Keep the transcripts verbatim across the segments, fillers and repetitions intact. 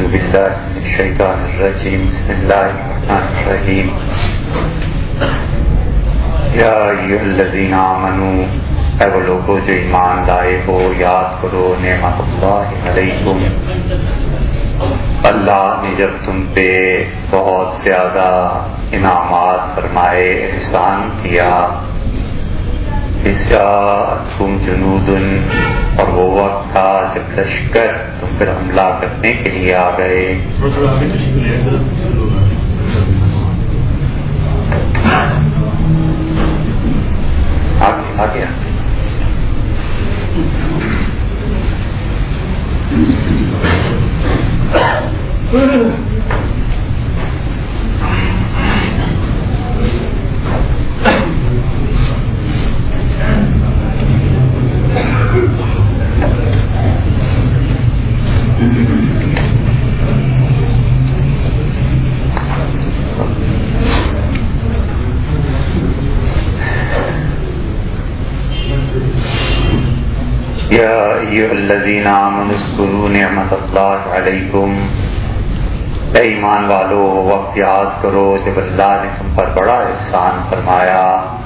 بالله من الشيطان الرجيم بسم الله الرحمن الرحيم یا ایھا الذین آمنوا اے وہ لوگو جو ایمان لائے ہو یاد کرو نعمت اللہ علیکم، اللہ نے جب تم پہ بہت زیادہ انعامات فرمائے، احسان کیا۔ جاءتکم جنود، اور وہ وقت تھا جب لشکر تم پر حملہ کرنے کے لیے آ گئے۔ آگے آگے یا ایھا الذین آمنوا اذکروا نعمت اللہ علیکم، اے ایمان والو وقت یاد کرو جب اللہ نے تم پر بڑا احسان فرمایا۔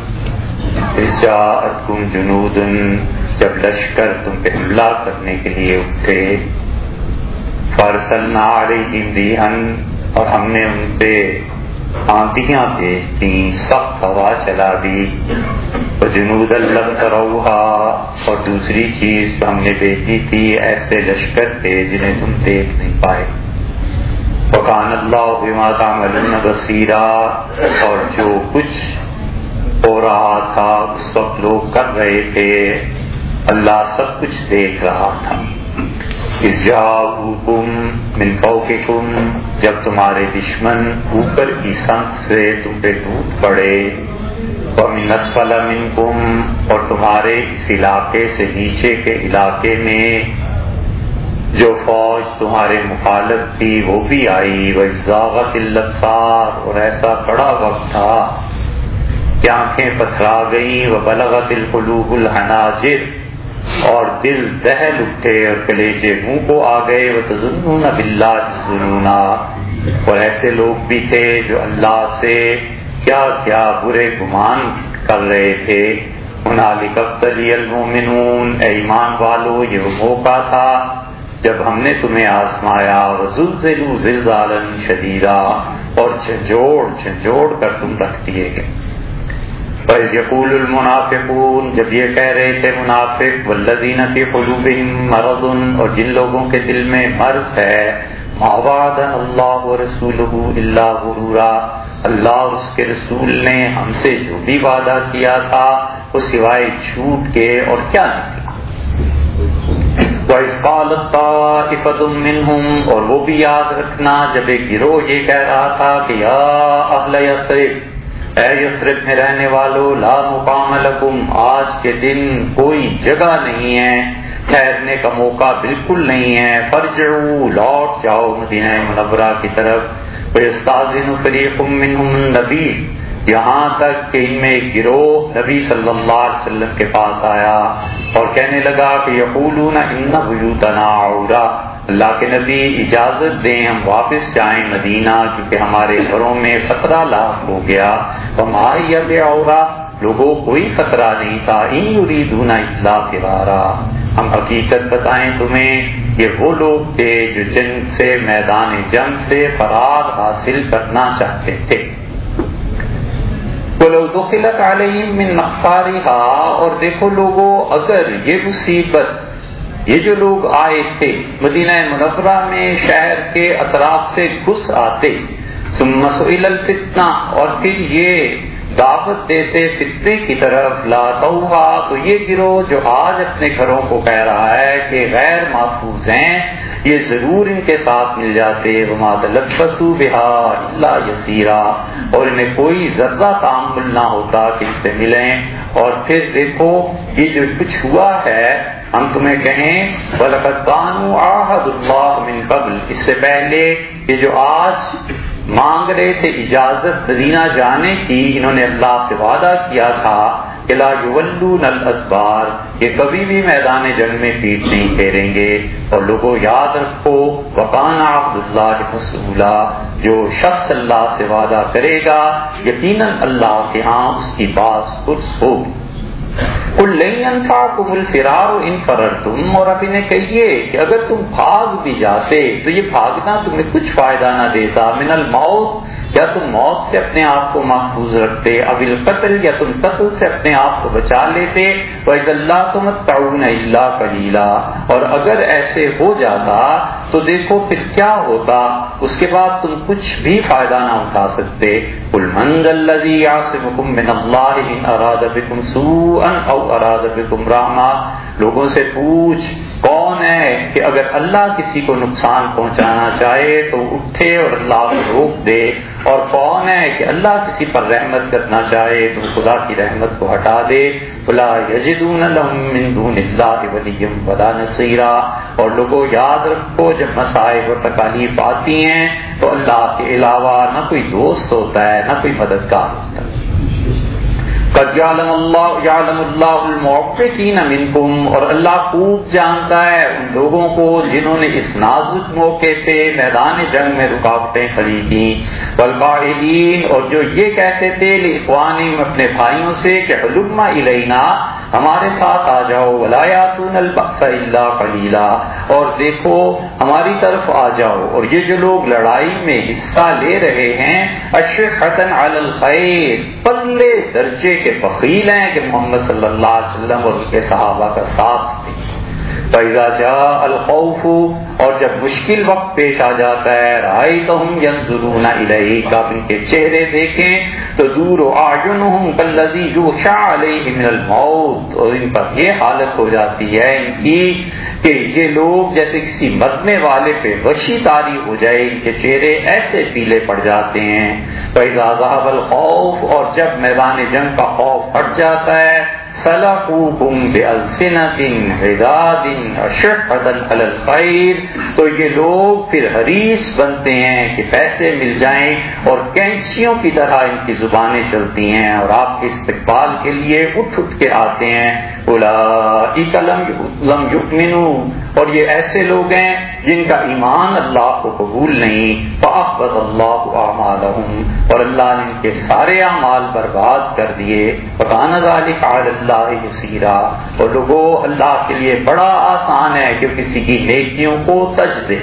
اذ جاءتکم جنود، جب لشکر تم پہ حملہ کرنے کے لیے اٹھے۔ فارسلنا علیہم ریحا، اور ہم نے ان پہ آندیاں بھیج دیں، سخت ہوا چلا دی۔ وجنودا لم تروہا، اور دوسری چیز جو ہم نے بھیجی تھی ایسے لشکر تھے جنہیں تم دیکھ نہیں پائے۔ وکان اللہ بما تعملون بصیرا، اور جو کچھ ہو رہا تھا اس وقت لوگ کر رہے تھے اللہ سب کچھ دیکھ رہا تھا۔ اذ جاءوکم من فوقکم، جب تمہارے دشمن اوپر کی سمت سے تم پہ ٹوٹ پڑے۔ ومن اسفل منکم، اور تمہارے اس علاقے سے نیچے کے علاقے میں جو فوج تمہارے مخالف تھی وہ بھی آئی۔ وَإِذْ الابصار، اور ایسا کڑا وقت تھا کہ آنکھیں پتھرا گئیں۔ وبلغت القلوب الحناجر، اور دل دہل اٹھے اور کلیجے منہ کو آ گئے۔ وتظنون باللہ الظنونا، اور ایسے لوگ بھی تھے جو اللہ سے کیا کیا برے گمان کر رہے تھے۔ هنالک ابتلی المؤمنون، اے ایمان والو یہ وہ موقع تھا جب ہم نے تمہیں آزمایا۔ وزلزلوا زلزالا شدیدا، اور جھنجھوڑ جھنجھوڑ کر تم رکھ دیے گئے۔ وَإِذْ يَقُولُ الْمُنَافِقُونَ، جب یہ کہہ رہے تھے منافق، وَالَّذِينَ فِي قُلُوبِهِم مَرَضٌ، اور جن لوگوں کے دل میں مرض ہے، مَا وَعَدَنَا اللَّهُ وَرَسُولُهُ إِلَّا غُرُورًا، اللہ اور اس کے رسول نے ہم سے جو بھی وعدہ کیا تھا وہ سوائے جھوٹ کے اور کیا نکلا۔ وَإِذْ قَالَتْ طَائِفَةٌ مِّنْهُمْ، اور وہ بھی یاد رکھنا جب ایک گروہ یہ کہہ رہا تھا کہ یا اہل یثرب، اے یثرب میں رہنے والو، لا مقام لکم، آج کے دن کوئی جگہ نہیں ہے، ٹھہرنے کا موقع بالکل نہیں ہے۔ فرجعوا، لوٹ جاؤ مدینہ منورہ کی طرف۔ وَيَسْتَأْذِنُ فَرِيقٌ مِّنْهُمُ النَّبِيَّ، یہاں تک کہ ان میں ایک گروہ نبی صلی اللہ علیہ وسلم کے پاس آیا اور کہنے لگا کہ یقولون ان بیوتنا عورہ، اللہ کے نبی اجازت دیں ہم واپس جائیں مدینہ کیونکہ ہمارے گھروں میں خطرہ لاحق ہو گیا۔ وما ہی بعورہ، لوگوں کوئی خطرہ نہیں تھا۔ ان یریدون الا فرارا، ہم حقیقت بتائیں تمہیں یہ وہ لوگ تھے جو جنگ سے، میدان جنگ سے فرار حاصل کرنا چاہتے تھے۔ وَلَوْ دُخِلَتْ عَلَيْهِمْ مِنْ أَقْطَارِهَا، اور دیکھو لوگوں اگر یہ مصیبت، یہ جو لوگ آئے تھے مدینہ منورہ میں شہر کے اطراف سے گھس آتے، ثُمَّ سُئِلَ الْفِتْنَةَ، اور پھر یہ دعوت دیتے فتنے کی طرف، لا توہا، تو یہ گروہ جو آج اپنے گھروں کو کہہ رہا ہے کہ غیر محفوظ ہیں، یہ ضرور ان کے ساتھ مل جاتے۔ وما تلبثوا بها الا یسیرا، اور انہیں کوئی ذرہ تعامل نہ ہوتا کہ اس سے ملیں۔ اور پھر دیکھو یہ جو کچھ ہوا ہے ہم تمہیں کہیں وَلَقَدْ كَانُوا عَاهَدُوا اللَّهَ مِنْ قَبْلُ، اس سے پہلے یہ جو آج مانگ رہے تھے اجازت مدینہ جانے کی، انہوں نے اللہ سے وعدہ کیا تھا کہ لا یولون الادبار، کہ کبھی بھی میدان جنگ میں پیٹ نہیں پھیریں گے. اور لوگوں یاد رکھو وکان عبد اللہ مسئولا، جو شخص اللہ سے وعدہ کرے گا یقیناً اللہ کے ہاں اس کی بات پرس ہوگی. قل لن ينفعكم الفرار ان فررتم، اور اب انہیں کہیے کہ اگر تم بھاگ بھی جاتے تو یہ بھاگنا تمہیں کچھ فائدہ نہ دیتا. من الموت، یا تم موت سے اپنے آپ کو محفوظ رکھتے، اب القتل، یا تم قتل سے اپنے آپ کو بچا لیتے. وَإِذَا لَا تُمَتَّعُونَ إِلَّا قَلِيلًا، اور اگر ایسے ہو جاتا تو دیکھو پھر کیا ہوتا، اس کے بعد تم کچھ بھی فائدہ نہ اٹھا سکتے. قُلْ مَنْ ذَا الَّذِي يَعْصِمُكُم مِّنَ اللَّهِ إِنْ أَرَادَ بِكُمْ سُوءًا أَوْ أَرَادَ بِكُمْ رَحْمَةً، لوگوں سے پوچھ کون ہے کہ اگر اللہ کسی کو نقصان پہنچانا چاہے تو اٹھے اور اللہ کو روک دے، اور کون ہے کہ اللہ کسی پر رحمت کرنا چاہے تو خدا کی رحمت کو ہٹا دے. فلا یجدون لهم من دون اللہ ولیا ولا نصیرا، اور لوگوں یاد رکھو جب مصائب اور تکالیف آتی ہیں تو اللہ کے علاوہ نہ کوئی دوست ہوتا ہے نہ کوئی مددگار ہوتا ہے. قد یعلم اللہ یعلم اللہ المعوقین منکم، اور اللہ خوب جانتا ہے ان لوگوں کو جنہوں نے اس نازک موقع پہ میدان جنگ میں رکاوٹیں کھڑی کی. والقائلین، اور جو یہ کہتے تھے لاخوانہم اپنے بھائیوں سے کہ ہلم الینا، ہمارے ساتھ آ جاؤ. ولا یاتون البأس الا قلیلا، اور دیکھو ہماری طرف آ جاؤ. اور یہ جو لوگ لڑائی میں حصہ لے رہے ہیں اشرحۃ علی الخیر، پلے درجے کے بخیل ہیں کہ محمد صلی اللہ علیہ وسلم اور اس کے صحابہ کا ساتھ دیں. فَإِذَا جَاءَ الْخَوْفُ، اور جب مشکل وقت پیش آ جاتا ہے رَأَيْتَهُمْ يَنظُرُونَ إِلَيْكَ، آپ ان کے چہرے دیکھیں تو دور أَعْيُنُهُمْ كَالَّذِي يُغْشَىٰ عَلَيْهِ مِنَ الْمَوْتِ، اور ان پر یہ حالت ہو جاتی ہے ان کی کہ یہ لوگ جیسے کسی مرنے والے پہ غشی طاری ہو جائے، ان کے چہرے ایسے پیلے پڑ جاتے ہیں. فَإِذَا ذَهَبَ الْخَوْفُ، اور جب میدان جنگ کا خوف ہٹ جاتا ہے سَلَقُوكُمْ بِأَلْسِنَةٍ حِدَادٍ أَشِحَّةً عَلَى الْخَيْرِ، تو یہ لوگ پھر حریص بنتے ہیں کہ پیسے مل جائیں، اور کینچیوں کی طرح ان کی زبانیں چلتی ہیں اور آپ کے استقبال کے لیے اٹھ اٹھ کے آتے ہیں. أُولَٰئِكَ لَمْ يُؤْمِنُوا، اور یہ ایسے لوگ ہیں جن کا ایمان اللہ کو قبول نہیں. فَأَحْبَطَ اللَّهُ أَعْمَالَهُمْ، اور اللہ نے ان کے سارے اعمال برباد کر دیے. وَكَانَ ذَلِكَ عَلَى اللَّهِ يَسِيرًا، اور لوگوں اللہ کے لیے بڑا آسان ہے کہ کسی کی نیکیوں کو تج دے.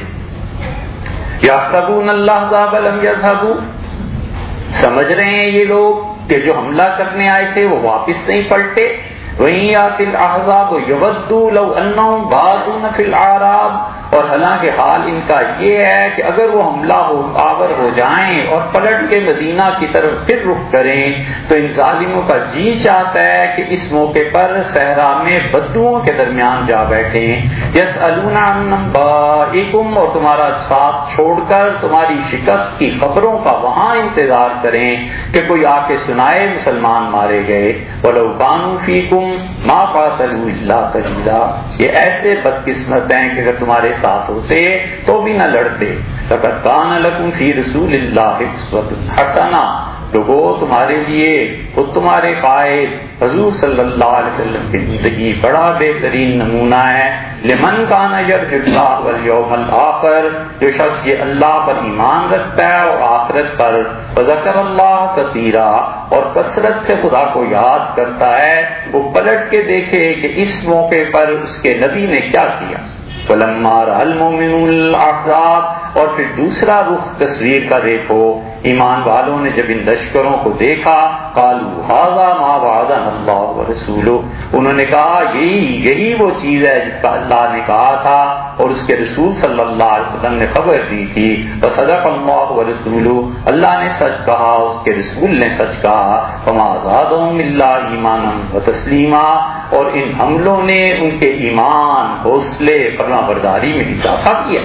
يَحْسَبُونَ الْأَحْزَابَ لَمْ يَذْهَبُوا، سمجھ رہے ہیں یہ لوگ کہ جو حملہ کرنے آئے تھے وہ واپس نہیں پلٹے. وَإِن يَأْتِ الْأَحْزَابُ يَوَدُّوا لَوْ أَنَّهُمْ بَادُونَ فِي الْأَعْرَابِ، اور حالانکہ حال ان کا یہ ہے کہ اگر وہ حملہ ہو آور ہو جائیں اور پلٹ کے مدینہ کی طرف پھر رخ کریں تو ان ظالموں کا جی چاہتا ہے کہ اس موقع پر صحرا میں بدوؤں کے درمیان جا بیٹھیں. یسألون عن انبائکم، اور تمہارا ساتھ چھوڑ کر تمہاری شکست کی خبروں کا وہاں انتظار کریں کہ کوئی آ کے سنائے مسلمان مارے گئے. وَلَوْ كَانُوا فِيكُمْ مَا قَاتَلُوا إِلَّا قَلِيلًا، یہ ایسے بدقسمت ہیں کہ اگر تمہارے ساتھ ہوتے تو بھی نہ لڑتے. لَقَدْ كَانَ لَكُمْ فِي رَسُولِ اللَّهِ أُسْوَةٌ حَسَنَةٌ، لوگو تمہارے لیے خود تمہارے قائد حضور صلی اللہ علیہ وسلم کی زندگی بڑا بہترین نمونہ ہے. لمن کان یرجو اللہ والیوم الآخر، جو شخص یہ اللہ پر ایمان رکھتا ہے اور آخرت پر. وذکر اللہ کثیرا، اور کثرت سے خدا کو یاد کرتا ہے. وہ پلٹ کے دیکھے کہ اس موقع پر اس کے نبی نے کیا کیا. فلما رأى المؤمنون الأحزاب، اور پھر دوسرا رخ تصویر کا دیکھو، ایمان والوں نے جب ان لشکروں کو دیکھا قالوا هذا ما وعدنا اللہ ورسولہ، انہوں نے کہا یہی یہی وہ چیز ہے جس کا اللہ نے کہا تھا اور اس کے رسول صلی اللہ علیہ وسلم نے خبر دی تھی. وصدق اللہ ورسولہ، اللہ نے سچ کہا اس کے رسول نے سچ کہا. وما زادهم الا ایمانا وتسلیما، اور ان حملوں نے ان کے ایمان، حوصلے، فرما برداری میں اضافہ کیا.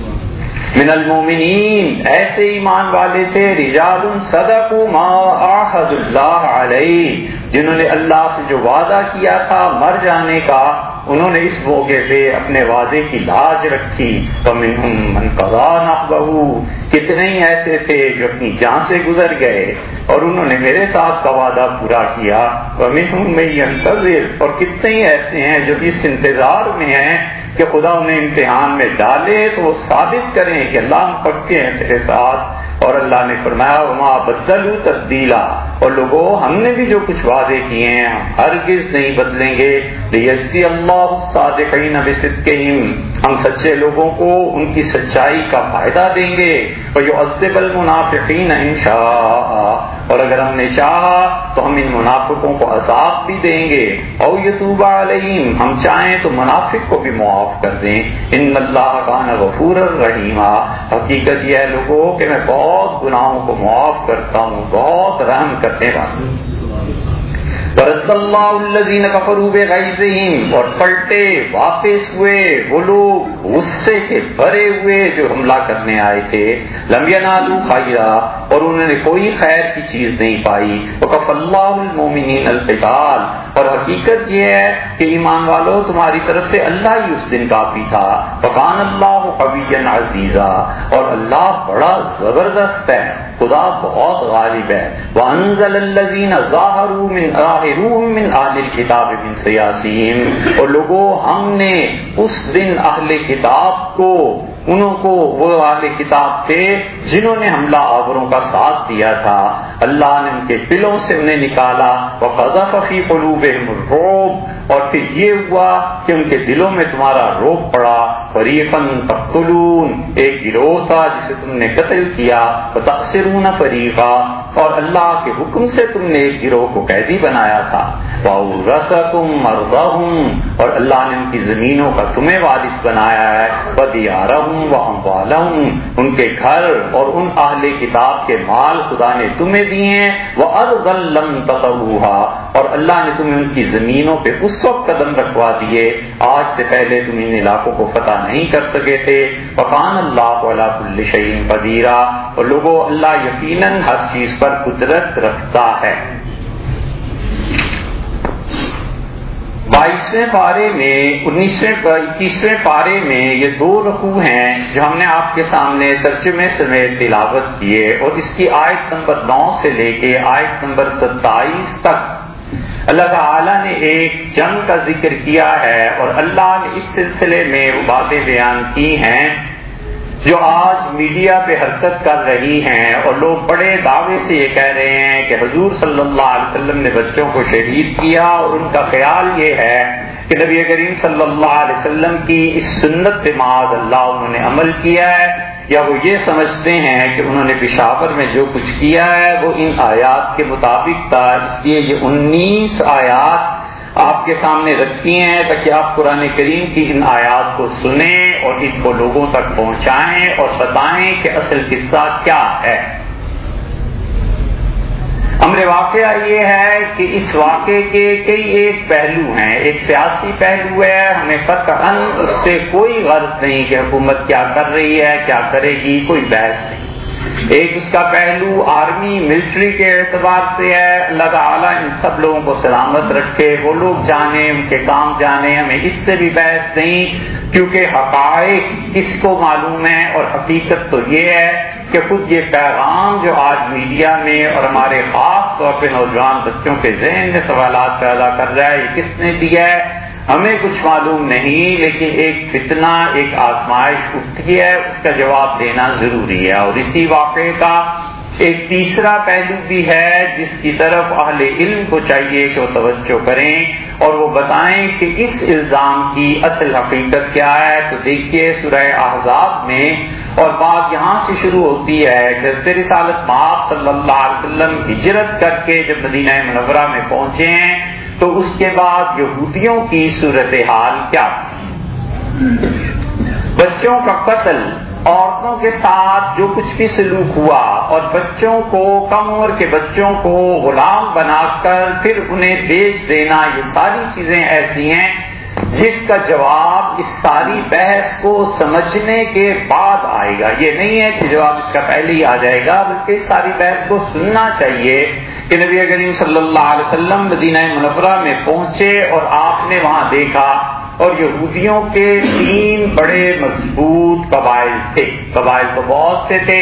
من المومنین، ایسے ایمان والے تھے رجال صدقوا ما عاهدوا اللہ علیہ، جنہوں نے اللہ سے جو وعدہ کیا تھا مر جانے کا انہوں نے اس موقع پہ اپنے وعدے کی لاج رکھی. ومنہم من قضى نحبہ، کہ کتنے ہی ایسے تھے جو اپنی جان سے گزر گئے اور انہوں نے میرے ساتھ کا وعدہ پورا کیا، وَمِنْهُمْ مَن يَنتَظِرُ، اور کتنے ہی ایسے ہیں جو اس انتظار میں ہیں کہ خدا انہیں امتحان میں ڈالے تو وہ ثابت کریں کہ اللہ ہم پکے ہیں تیرے ساتھ۔ اور اللہ نے فرمایا وَمَا بَدَّلُوا تَبْدِيلًا، اور لوگوں ہم نے بھی جو کچھ وعدے کیے ہیں ہم ہرگز نہیں بدلیں گے۔ لِيَجْزِيَ اللَّهُ الصَّادِقِينَ بِصِدْقِهِمْ، ہم سچے لوگوں کو ان کی سچائی کا فائدہ دیں گے۔ وَيُعَذِّبَ الْمُنَافِقِينَ إِن شَاءَ، اور اگر ہم نے چاہا تو ہم ان منافقوں کو عذاب بھی دیں گے۔ او یتوب علیہم، ہم چاہیں تو منافق کو بھی معاف کر دیں۔ ان اللہ کان غفورا رحیما، حقیقت یہ ہے لوگوں کہ میں بہت گناہوں کو معاف کرتا ہوں، بہت رحم کرنے والا ہوں۔ وَرَدَّ اللَّهُ الَّذِينَ كَفَرُوا بِغَيْظِهِمْ، اور پلٹے واپس ہوئے وہ لوگ غصے کے بھرے ہوئے جو حملہ کرنے آئے تھے۔ لَمْ يَنَالُوا خَيْرًا، اور انہوں نے کوئی خیر کی چیز نہیں پائی۔ وَكَفَى اللَّهُ الْمُؤْمِنِينَ الْقِتَالَ، اور حقیقت یہ ہے کہ ایمان والوں تمہاری طرف سے اللہ ہی اس دن کافی تھا۔ وَكَانَ اللَّهُ قَوِيًّا عَزِيزًا، اور اللہ بڑا زبردست ہے، خدا بہت غالب ہے۔ وَأَنزَلَ الَّذِينَ ظَاهَرُوا مِنْ ظَاهِرُوهُم مِنْ أَهْلِ الْكِتَابِ مِنْ صَيَاصِيهِمْ، اور لوگوں ہم نے اس دن اہل کتاب کو، انہوں کو، وہ اہل کتاب تھے جنہوں نے حملہ آوروں کا ساتھ دیا تھا، اللہ نے ان کے دلوں سے انہیں نکالا۔ وَقَذَفَ فِي قُلُوبِهِمُ الرُّعْبَ، اور پھر یہ ہوا کہ ان کے دلوں میں تمہارا روب پڑا۔ فَرِيقًا تَقْتُلُونَ، ایک گروہ تھا جسے تم نے قتل کیا۔ وَتَأْسِرُونَ فَرِيقًا، اور اللہ کے حکم سے تم نے ایک گروہ کو قیدی بنایا تھا۔ وَأَوْرَثَكُمْ أَرْضَهُمْ، اور اللہ نے ان کی زمینوں کا تمہیں وارث بنایا ہے۔ وَدِيَارَهُمْ وَأَمْوَالَهُمْ، ان کے گھر اور ان اہل کتاب کے مال خدا نے تمہیں دیے ہیں۔ وَأَرْضًا لَمْ تَطَئُوهَا، اور اللہ نے تمہیں ان کی زمینوں پہ اس وقت قدم رکھوا دیے آج سے پہلے تم ان علاقوں کو فتح نہیں کر سکے تھے۔ وَكَانَ اللَّهُ عَلَىٰ كُلِّ شَيْءٍ قَدِيرًا، اور لوگوں اللہ یقیناً ہر چیز پر قدرت رکھتا ہے۔ بائیسویں پارے میں انیسویں اکیسویں پارے میں یہ دو رکوع ہیں جو ہم نے آپ کے سامنے ترجمے سمیت تلاوت کیے، اور اس کی آیت نمبر نو سے لے کے آیت نمبر ستائیس تک اللہ تعالیٰ نے ایک جنگ کا ذکر کیا ہے، اور اللہ نے اس سلسلے میں وہ باتیں بیان کی ہیں جو آج میڈیا پہ حرکت کر رہی ہیں، اور لوگ بڑے دعوے سے یہ کہہ رہے ہیں کہ حضور صلی اللہ علیہ وسلم نے بچوں کو شہید کیا، اور ان کا خیال یہ ہے کہ نبی کریم صلی اللہ علیہ وسلم کی اس سنت پہ معاذ اللہ انہوں نے عمل کیا ہے، یا وہ یہ سمجھتے ہیں کہ انہوں نے پشاور میں جو کچھ کیا ہے وہ ان آیات کے مطابق تھا۔ اس لیے یہ انیس آیات آپ کے سامنے رکھی ہیں تاکہ آپ قرآن کریم کی ان آیات کو سنیں اور ان کو لوگوں تک پہنچائیں اور بتائیں کہ اصل قصہ کیا ہے۔ امر واقعہ یہ ہے کہ اس واقعے کے کئی ایک پہلو ہیں۔ ایک سیاسی پہلو ہے، ہمیں قطعاً اس سے کوئی غرض نہیں کہ حکومت کیا کر رہی ہے، کیا کرے گی، کوئی بحث نہیں۔ ایک اس کا پہلو آرمی ملٹری کے اعتبار سے ہے، اللہ تعالیٰ ان سب لوگوں کو سلامت رکھے، وہ لوگ جانیں، ان کے کام جانیں، ہمیں اس سے بھی بحث نہیں، کیونکہ حقائق کس کو معلوم ہے، اور حقیقت تو یہ ہے کہ خود یہ پیغام جو آج میڈیا میں اور ہمارے خاص طور پہ نوجوان بچوں کے ذہن میں سوالات پیدا کر رہا ہے، یہ کس نے دیا ہے ہمیں کچھ معلوم نہیں، لیکن ایک فتنہ، ایک آزمائش اٹھتی ہے، اس کا جواب دینا ضروری ہے۔ اور اسی واقعے کا ایک تیسرا پہلو بھی ہے جس کی طرف اہل علم کو چاہیے کہ وہ توجہ کریں اور وہ بتائیں کہ اس الزام کی اصل حقیقت کیا ہے۔ تو دیکھیے سورہ احزاب میں، اور بات یہاں سے شروع ہوتی ہے کہ حضرت رسالت مآب صلی اللہ علیہ وسلم ہجرت کر کے جب مدینہ منورہ میں پہنچے ہیں تو اس کے بعد یہودیوں کی صورتحال کیا تھی؟ بچوں کا قتل، عورتوں کے ساتھ جو کچھ بھی سلوک ہوا، اور بچوں کو، کم عمر کے بچوں کو غلام بنا کر پھر انہیں بیچ دینا، یہ ساری چیزیں ایسی ہیں جس کا جواب اس ساری بحث کو سمجھنے کے بعد آئے گا۔ یہ نہیں ہے کہ جواب اس کا پہلے ہی آ جائے گا، بلکہ اس ساری بحث کو سننا چاہیے کہ نبی کریم صلی اللہ علیہ وسلم مدینہ منورہ میں پہنچے اور آپ نے وہاں دیکھا، اور یہودیوں کے تین بڑے مضبوط قبائل تھے، قبائل تو بہت سے تھے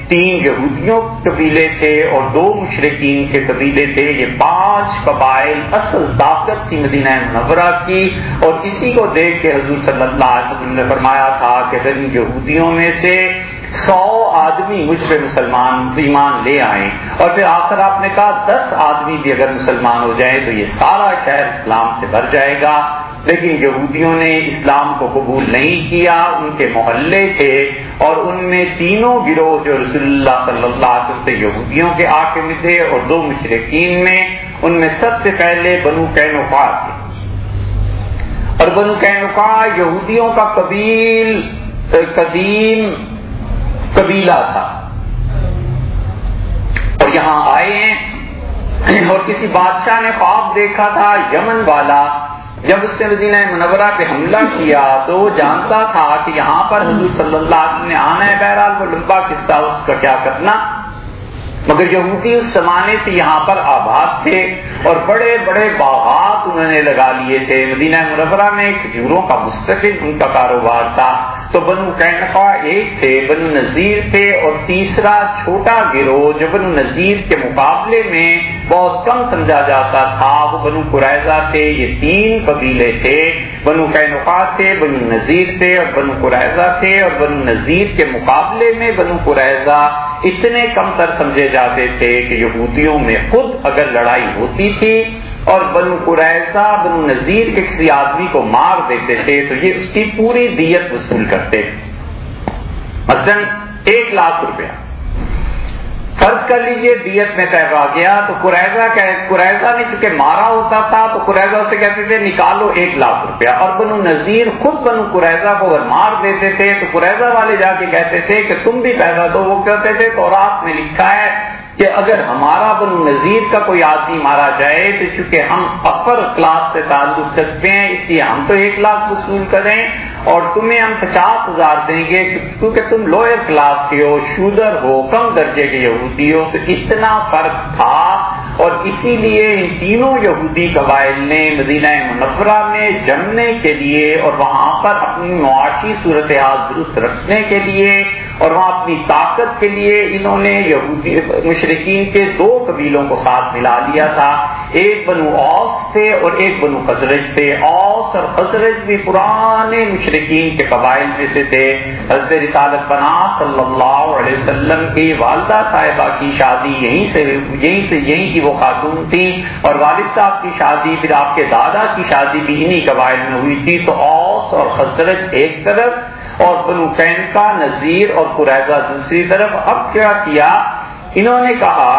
تین یہودیوں کے قبیلے تھے اور دو مشرکین کے قبیلے تھے. یہ پانچ قبائل اصل طاقت تھی مدینہ منورہ کی. اور اسی کو دیکھ کے حضور صلی اللہ علیہ وسلم نے فرمایا تھا کہ اگر ان یہودیوں میں سے سو آدمی مجھ پہ مسلمان ایمان لے آئیں اور پھر آخر آپ نے کہا دس آدمی بھی اگر مسلمان ہو جائیں تو یہ سارا شہر اسلام سے بھر جائے گا. لیکن یہودیوں نے اسلام کو قبول نہیں کیا. ان کے محلے تھے اور ان میں تینوں گروہ جو رسول اللہ صلی اللہ علیہ وسلم سے یہودیوں کے آقے میں تھے اور دو مشرکین میں، ان میں سب سے پہلے بنو قینقاع تھے. اور بنو قینقاع یہودیوں کا قبیل قدیم قبیلہ تھا اور یہاں آئے ہیں. اور کسی بادشاہ نے خواب دیکھا تھا یمن والا. جب اس نے مدینہ منورہ پہ حملہ کیا تو وہ جانتا تھا کہ یہاں پر حضور صلی اللہ علیہ وسلم نے آنا ہے. بہرحال وہ لمبا قصہ اس کا کیا کرنا. مگر یہودی اس زمانے سے یہاں پر آباد تھے اور بڑے بڑے باغات انہوں نے لگا لیے تھے. مدینہ منورہ میں کھجوروں کا مستقل ان کا کاروبار تھا. تو بنو قینقاع ایک تھے، بنو نذیر تھے اور تیسرا چھوٹا گروہ جو بنو نذیر کے مقابلے میں بہت کم سمجھا جاتا تھا وہ بنو قریظہ تھے. یہ تین قبیلے تھے، بنو قینقاع تھے، بنو نذیر تھے اور بنو قریظہ تھے. اور بنو نذیر کے مقابلے میں بنو قریظہ اتنے کم تر سمجھے جاتے تھے کہ یہودیوں میں خود اگر لڑائی ہوتی تھی اور بنو قریظہ بنو نذیر کے کسی آدمی کو مار دیتے تھے تو یہ اس کی پوری دیت وصول کرتے تھے. مثلا ایک لاکھ روپیہ فرض کر لیجئے دیت میں طے آ گیا تو قریظہ قریظہ نے چونکہ مارا ہوتا تھا تو قریظہ سے کہتے تھے نکالو ایک لاکھ روپیہ. اور بنو نذیر خود بنو قریظہ کو اگر مار دیتے تھے تو قریظہ والے جا کے کہتے تھے کہ تم بھی پیسہ دو. وہ کہتے تھے تورات میں لکھا ہے کہ اگر ہمارا بنو نذیر کا کوئی آدمی مارا جائے تو چونکہ ہم اپر کلاس سے تعلق رکھتے ہیں اس لیے ہم تو ایک لاکھ وصول کریں اور تمہیں ہم پچاس ہزار دیں گے کیونکہ تم لوئر کلاس کے ہو، شودر ہو، کم درجے کے یہودی ہو. تو اتنا فرق تھا اور اسی لیے ان تینوں یہودی قبائل نے مدینہ منورہ میں جمنے کے لیے اور وہاں پر اپنی معاشی صورتحال درست رکھنے کے لیے اور وہاں اپنی طاقت کے لیے انہوں نے یہودی مشرکین کے دو قبیلوں کو ساتھ ملا لیا تھا. ایک بنو اوس تھے اور ایک بنو خزرج تھے. اوس اور خزرج بھی پرانے مشرکین کے قبائل میں سے تھے. حضرت رسالت پناہ صلی اللہ علیہ وسلم کی والدہ صاحبہ کی شادی یہیں سے یہیں سے یہیں کی وہ خاتون تھی اور والد صاحب کی شادی پھر آپ کے دادا کی شادی بھی انہی قبائل میں ہوئی تھی. تو اوس اور خزرج ایک طرف اور بنو قینقاع نذیر اور قریظہ دوسری طرف. اب کیا کیا انہوں نے کہا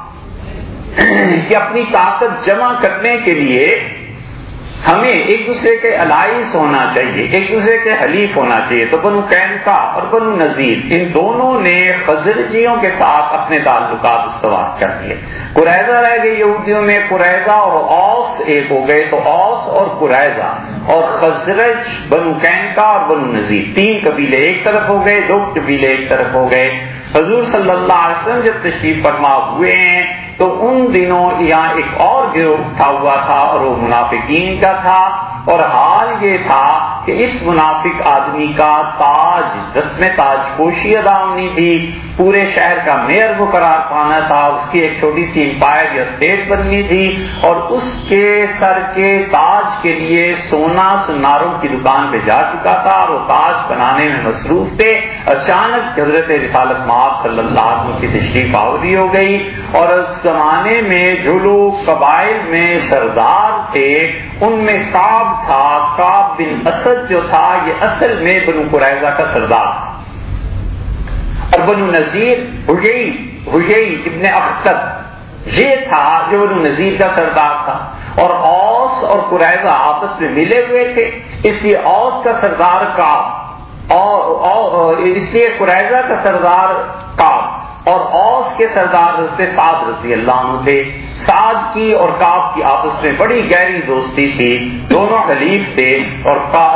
کہ اپنی طاقت جمع کرنے کے لیے ہمیں ایک دوسرے کے الائز ہونا چاہیے، ایک دوسرے کے حلیف ہونا چاہیے. تو بنو قینقاع اور بنو نذیر ان دونوں نے خزرجیوں کے ساتھ اپنے تعلقات استوار کر دیے. قریظہ رہ گئے یہودیوں میں، قریظہ اور اوس ایک ہو گئے. تو اوس اور قریظہ اور خزرج بنو قینقاع اور بنو نذیر تین قبیلے ایک طرف ہو گئے، دو قبیلے ایک طرف ہو گئے. حضور صلی اللہ علیہ وسلم جب تشریف فرما ہوئے ہیں تو ان دنوں یہاں ایک اور گروہ اٹھا ہوا تھا اور وہ منافقین کا تھا. اور حال یہ تھا کہ اس منافق آدمی کا تاج رسم تاج پوشی ادا ہونی تھی، پورے شہر کا میئر مقرر پانا تھا، اس کی ایک چھوٹی سی امپائر یا اسٹیٹ بننی تھی اور اس کے سر کے تاج کے لیے سونا سناروں کی دکان پہ جا چکا تھا اور وہ تاج بنانے میں مصروف تھے. اچانک حضرت رسالت مآب صلی اللہ علیہ وسلم کی تشریف آوری ہو گئی اور اس زمانے میں جو لوگ قبائل میں سردار تھے ان میں کعب تھا. کعب بن اسد جو تھا یہ اصل میں بنو قریظہ کا سردار تھا اور بنو نذیر حجی حجی ابن اخطب یہ تھا جو بنو نذیر کا سردار تھا. اور اوس اور قریظہ آپس میں ملے ہوئے تھے اس لیے اوس کا سردار کعب اور اس لیے قریظہ کا سردار کعب اور اوس کے سردار حضرت سعد رضی اللہ عنہ تھے. سعد کی اور کعب کی آپس میں بڑی گہری دوستی تھی، دونوں حلیف تھے، اور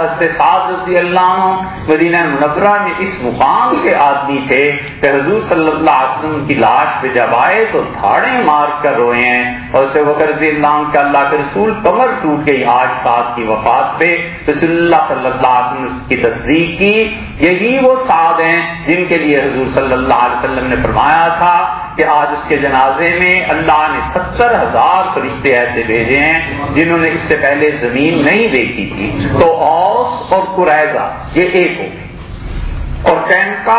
سعد رضی اللہ عنہ مدینہ منورہ میں اس مقام کے آدمی تھے کہ حضور صلی اللہ علیہ وسلم کی لاش پہ جب آئے تو دھاڑیں مار کر روئے ہیں، اور سے بکر رضی اللہ عنہ کہ اللہ کے رسول کمر ٹوٹ گئی آج سعد کی وفات پہ، رسول اللہ صلی اللہ علیہ وسلم کی تصدیق کی۔ یہی وہ سعد ہیں جن کے لیے حضور صلی اللہ علیہ وسلم نے فرمایا تھا کہ آج اس کے جنازے میں اللہ نے ستر ہزار فرشتے ایسے بھیجے ہیں جنہوں نے اس سے پہلے زمین نہیں دیکھی تھی۔ تو اوس اور قریظہ یہ ایک ہو گئے، اور قینقا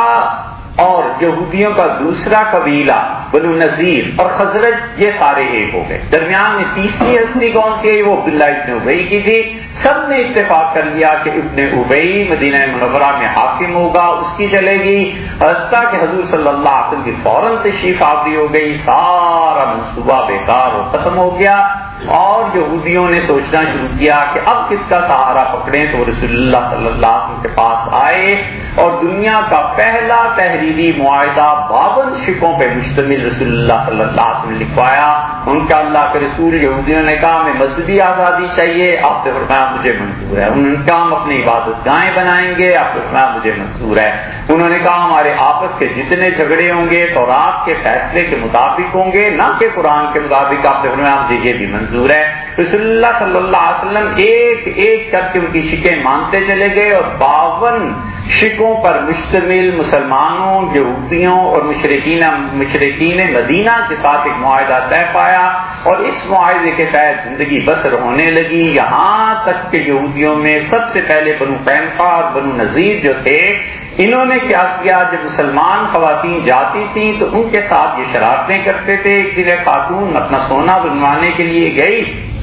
اور یہودیوں کا دوسرا قبیلہ بنو نذیر اور خزرج یہ سارے ایک ہو گئے۔ درمیان میں تیسری ہستی کون سی ہے؟ وہ عبداللہ ابن ابی کی تھی۔ سب نے اتفاق کر لیا کہ ابن ابی مدینہ منورہ میں حاکم ہوگا، اس کی چلے گی، حتیٰ کہ حضور صلی اللہ علیہ وسلم کی فوراً تشریف آوری ہو گئی، سارا منصوبہ بیکار اور ختم ہو گیا، اور یہودیوں نے سوچنا شروع کیا کہ اب کس کا سہارا پکڑیں، تو رسول اللہ صلی اللہ علیہ وسلم کے پاس آئے اور دنیا کا پہلا تحریری معاہدہ باون شکوں پہ مشتمل رسول اللہ صلی اللہ علیہ وسلم نے لکھوایا۔ ان کا اللہ کے رسول یہودیوں نے کہا ہمیں مذہبی آزادی چاہیے، آپ نے فرمایا مجھے منظور ہے۔ انہوں نے کہا ہم اپنی عبادت گاہیں بنائیں گے، آپ نے فرمایا مجھے منظور ہے۔ انہوں نے کہا ہمارے آپس کے جتنے جھگڑے ہوں گے تورات کے فیصلے کے مطابق ہوں گے، نہ کہ قرآن کے مطابق، آپ نے فرمایا مجھے یہ بھی منظور ہے۔ رسول اللہ صلی اللہ علیہ وسلم ایک ایک کر کے ان کی شکیں مانتے چلے گئے، اور باون شکوں پر مشتمل مسلمانوں، یہودیوں اور مشرکین مشرکین مدینہ کے ساتھ ایک معاہدہ طے پایا، اور اس معاہدے کے تحت زندگی بسر ہونے لگی، یہاں تک کہ یہودیوں میں سب سے پہلے بنو قینقاع اور بنو نذیر جو تھے، انہوں نے کیا کیا، جب مسلمان خواتین جاتی تھیں تو ان کے ساتھ یہ شرارتیں کرتے تھے۔ ایک دن خاتون اپنا سونا بنوانے کے لیے گئی،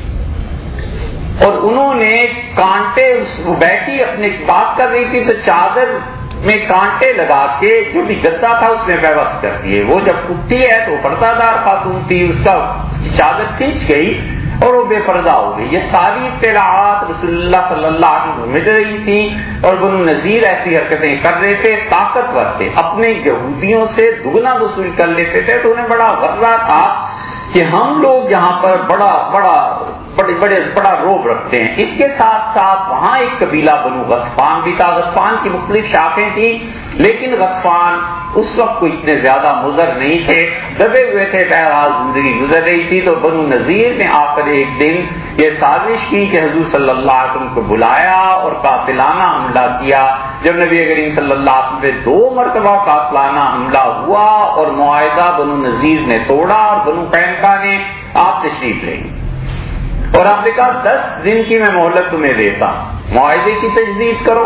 اور انہوں نے کانٹے، وہ بیٹھی اپنے بات کر رہی تھی تو چادر میں کانٹے لگا کے جو بھی گدا تھا اس میں بےوقت کر دیے۔ وہ جب اٹھتی ہے تو پردہ دار خاتون تھی، اس کا چادر کھینچ گئی اور وہ بے پردہ ہو گئی۔ یہ ساری اطلاعات رسول اللہ صلی اللہ علیہ وسلم مل رہی تھی، اور بنو نذیر ایسی حرکتیں کر رہے تھے، طاقتور تھے، اپنے یہودیوں سے دگنا وصول کر لیتے تھے، تو انہیں بڑا غرہ تھا کہ ہم لوگ یہاں پر بڑا بڑا بڑے بڑے بڑا روب رکھتے ہیں۔ اس کے ساتھ ساتھ وہاں ایک قبیلہ بنو غطفان بھی تھا۔ غطفان کی مختلف شاخیں تھیں، لیکن غطفان اس وقت کوئی اتنے زیادہ مضر نہیں تھے، دبے ہوئے تھے، بہرحال زندگی گزر رہی تھی۔ تو بنو نذیر نے آ کر ایک دن یہ سازش کی کہ حضور صلی اللہ علیہ وسلم کو بلایا اور قاتلانہ حملہ کیا۔ جب نبی کریم صلی اللہ علیہ وسلم پہ دو مرتبہ قاتلانہ حملہ ہوا اور معاہدہ بنو نذیر نے توڑا اور بنو قینقاع نے آپ تشریف لے گئی، اور آپ نے کہا دس دن کی میں مہلت تمہیں دیتا ہوں، معاہدے کی تجدید کرو،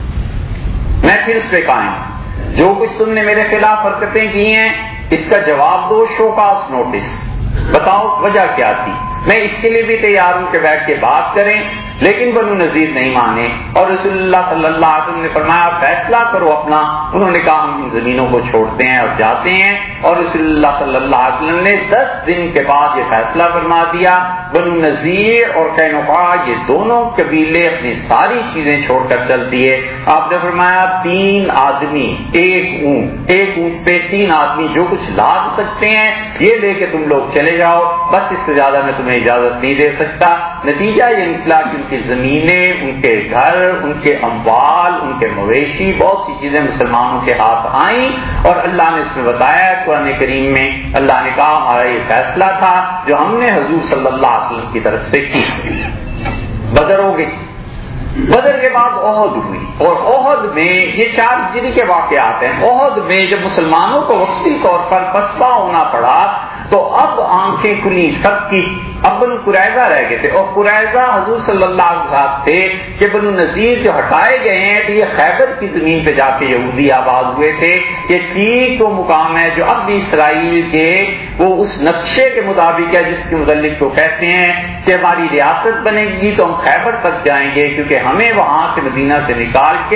میں پھر اس پہ قائم ہوں، جو کچھ تم نے میرے خلاف حرکتیں کی ہیں اس کا جواب دو، شو کاز نوٹس، بتاؤ وجہ کیا تھی۔ میں اس کے لیے بھی تیار ہوں کہ بیٹھ کے بات کریں، لیکن بنو نذیر نہیں مانے، اور رسول اللہ صلی اللہ علیہ وسلم نے فرمایا فیصلہ کرو اپنا۔ انہوں نے کہا ہم ان زمینوں کو چھوڑتے ہیں اور جاتے ہیں، اور رسول اللہ صلی اللہ علیہ وسلم نے دس دن کے بعد یہ فیصلہ فرما دیا، بنو نذیر اور قینقاع یہ دونوں قبیلے اپنی ساری چیزیں چھوڑ کر چل دیے۔ آپ نے فرمایا تین آدمی ایک اونٹ، ایک اونٹ پہ تین آدمی جو کچھ لاد سکتے ہیں یہ لے کے تم لوگ چلے جاؤ، بس اس سے زیادہ میں تمہیں اجازت نہیں دے سکتا۔ نتیجہ یہ نکلا کہ ان کی زمینیں، ان کے گھر، ان کے اموال، ان کے مویشی، بہت سی چیزیں مسلمانوں کے ہاتھ آئیں، اور اللہ نے اس میں بتایا قرآن کریم میں، اللہ نے کہا ہمارا یہ فیصلہ تھا جو ہم نے حضور صلی اللہ علیہ وسلم کی طرف سے کی۔ بدر ہو گئی، بدر کے بعد احد ہوئی، اور احد میں یہ چار ہجری کے واقعات ہیں۔ احد میں جب مسلمانوں کو وقتی طور پر پسپا ہونا پڑا تو اب آنکھیں کھلی سب کی، اب بنو قریظہ رہ گئے تھے، اور قریظہ حضور صلی اللہ علیہ وسلم تھے کہ بنو نذیر جو ہٹائے گئے ہیں تو یہ خیبر کی زمین پہ جا کے یہودی آباد ہوئے تھے۔ یہ ٹھیک وہ مقام ہے جو اب بھی اسرائیل کے وہ اس نقشے کے مطابق ہے جس کے متعلق تو کہتے ہیں کہ ہماری ریاست بنے گی تو ہم خیبر تک جائیں گے، کیونکہ ہمیں وہاں سے مدینہ سے نکال کے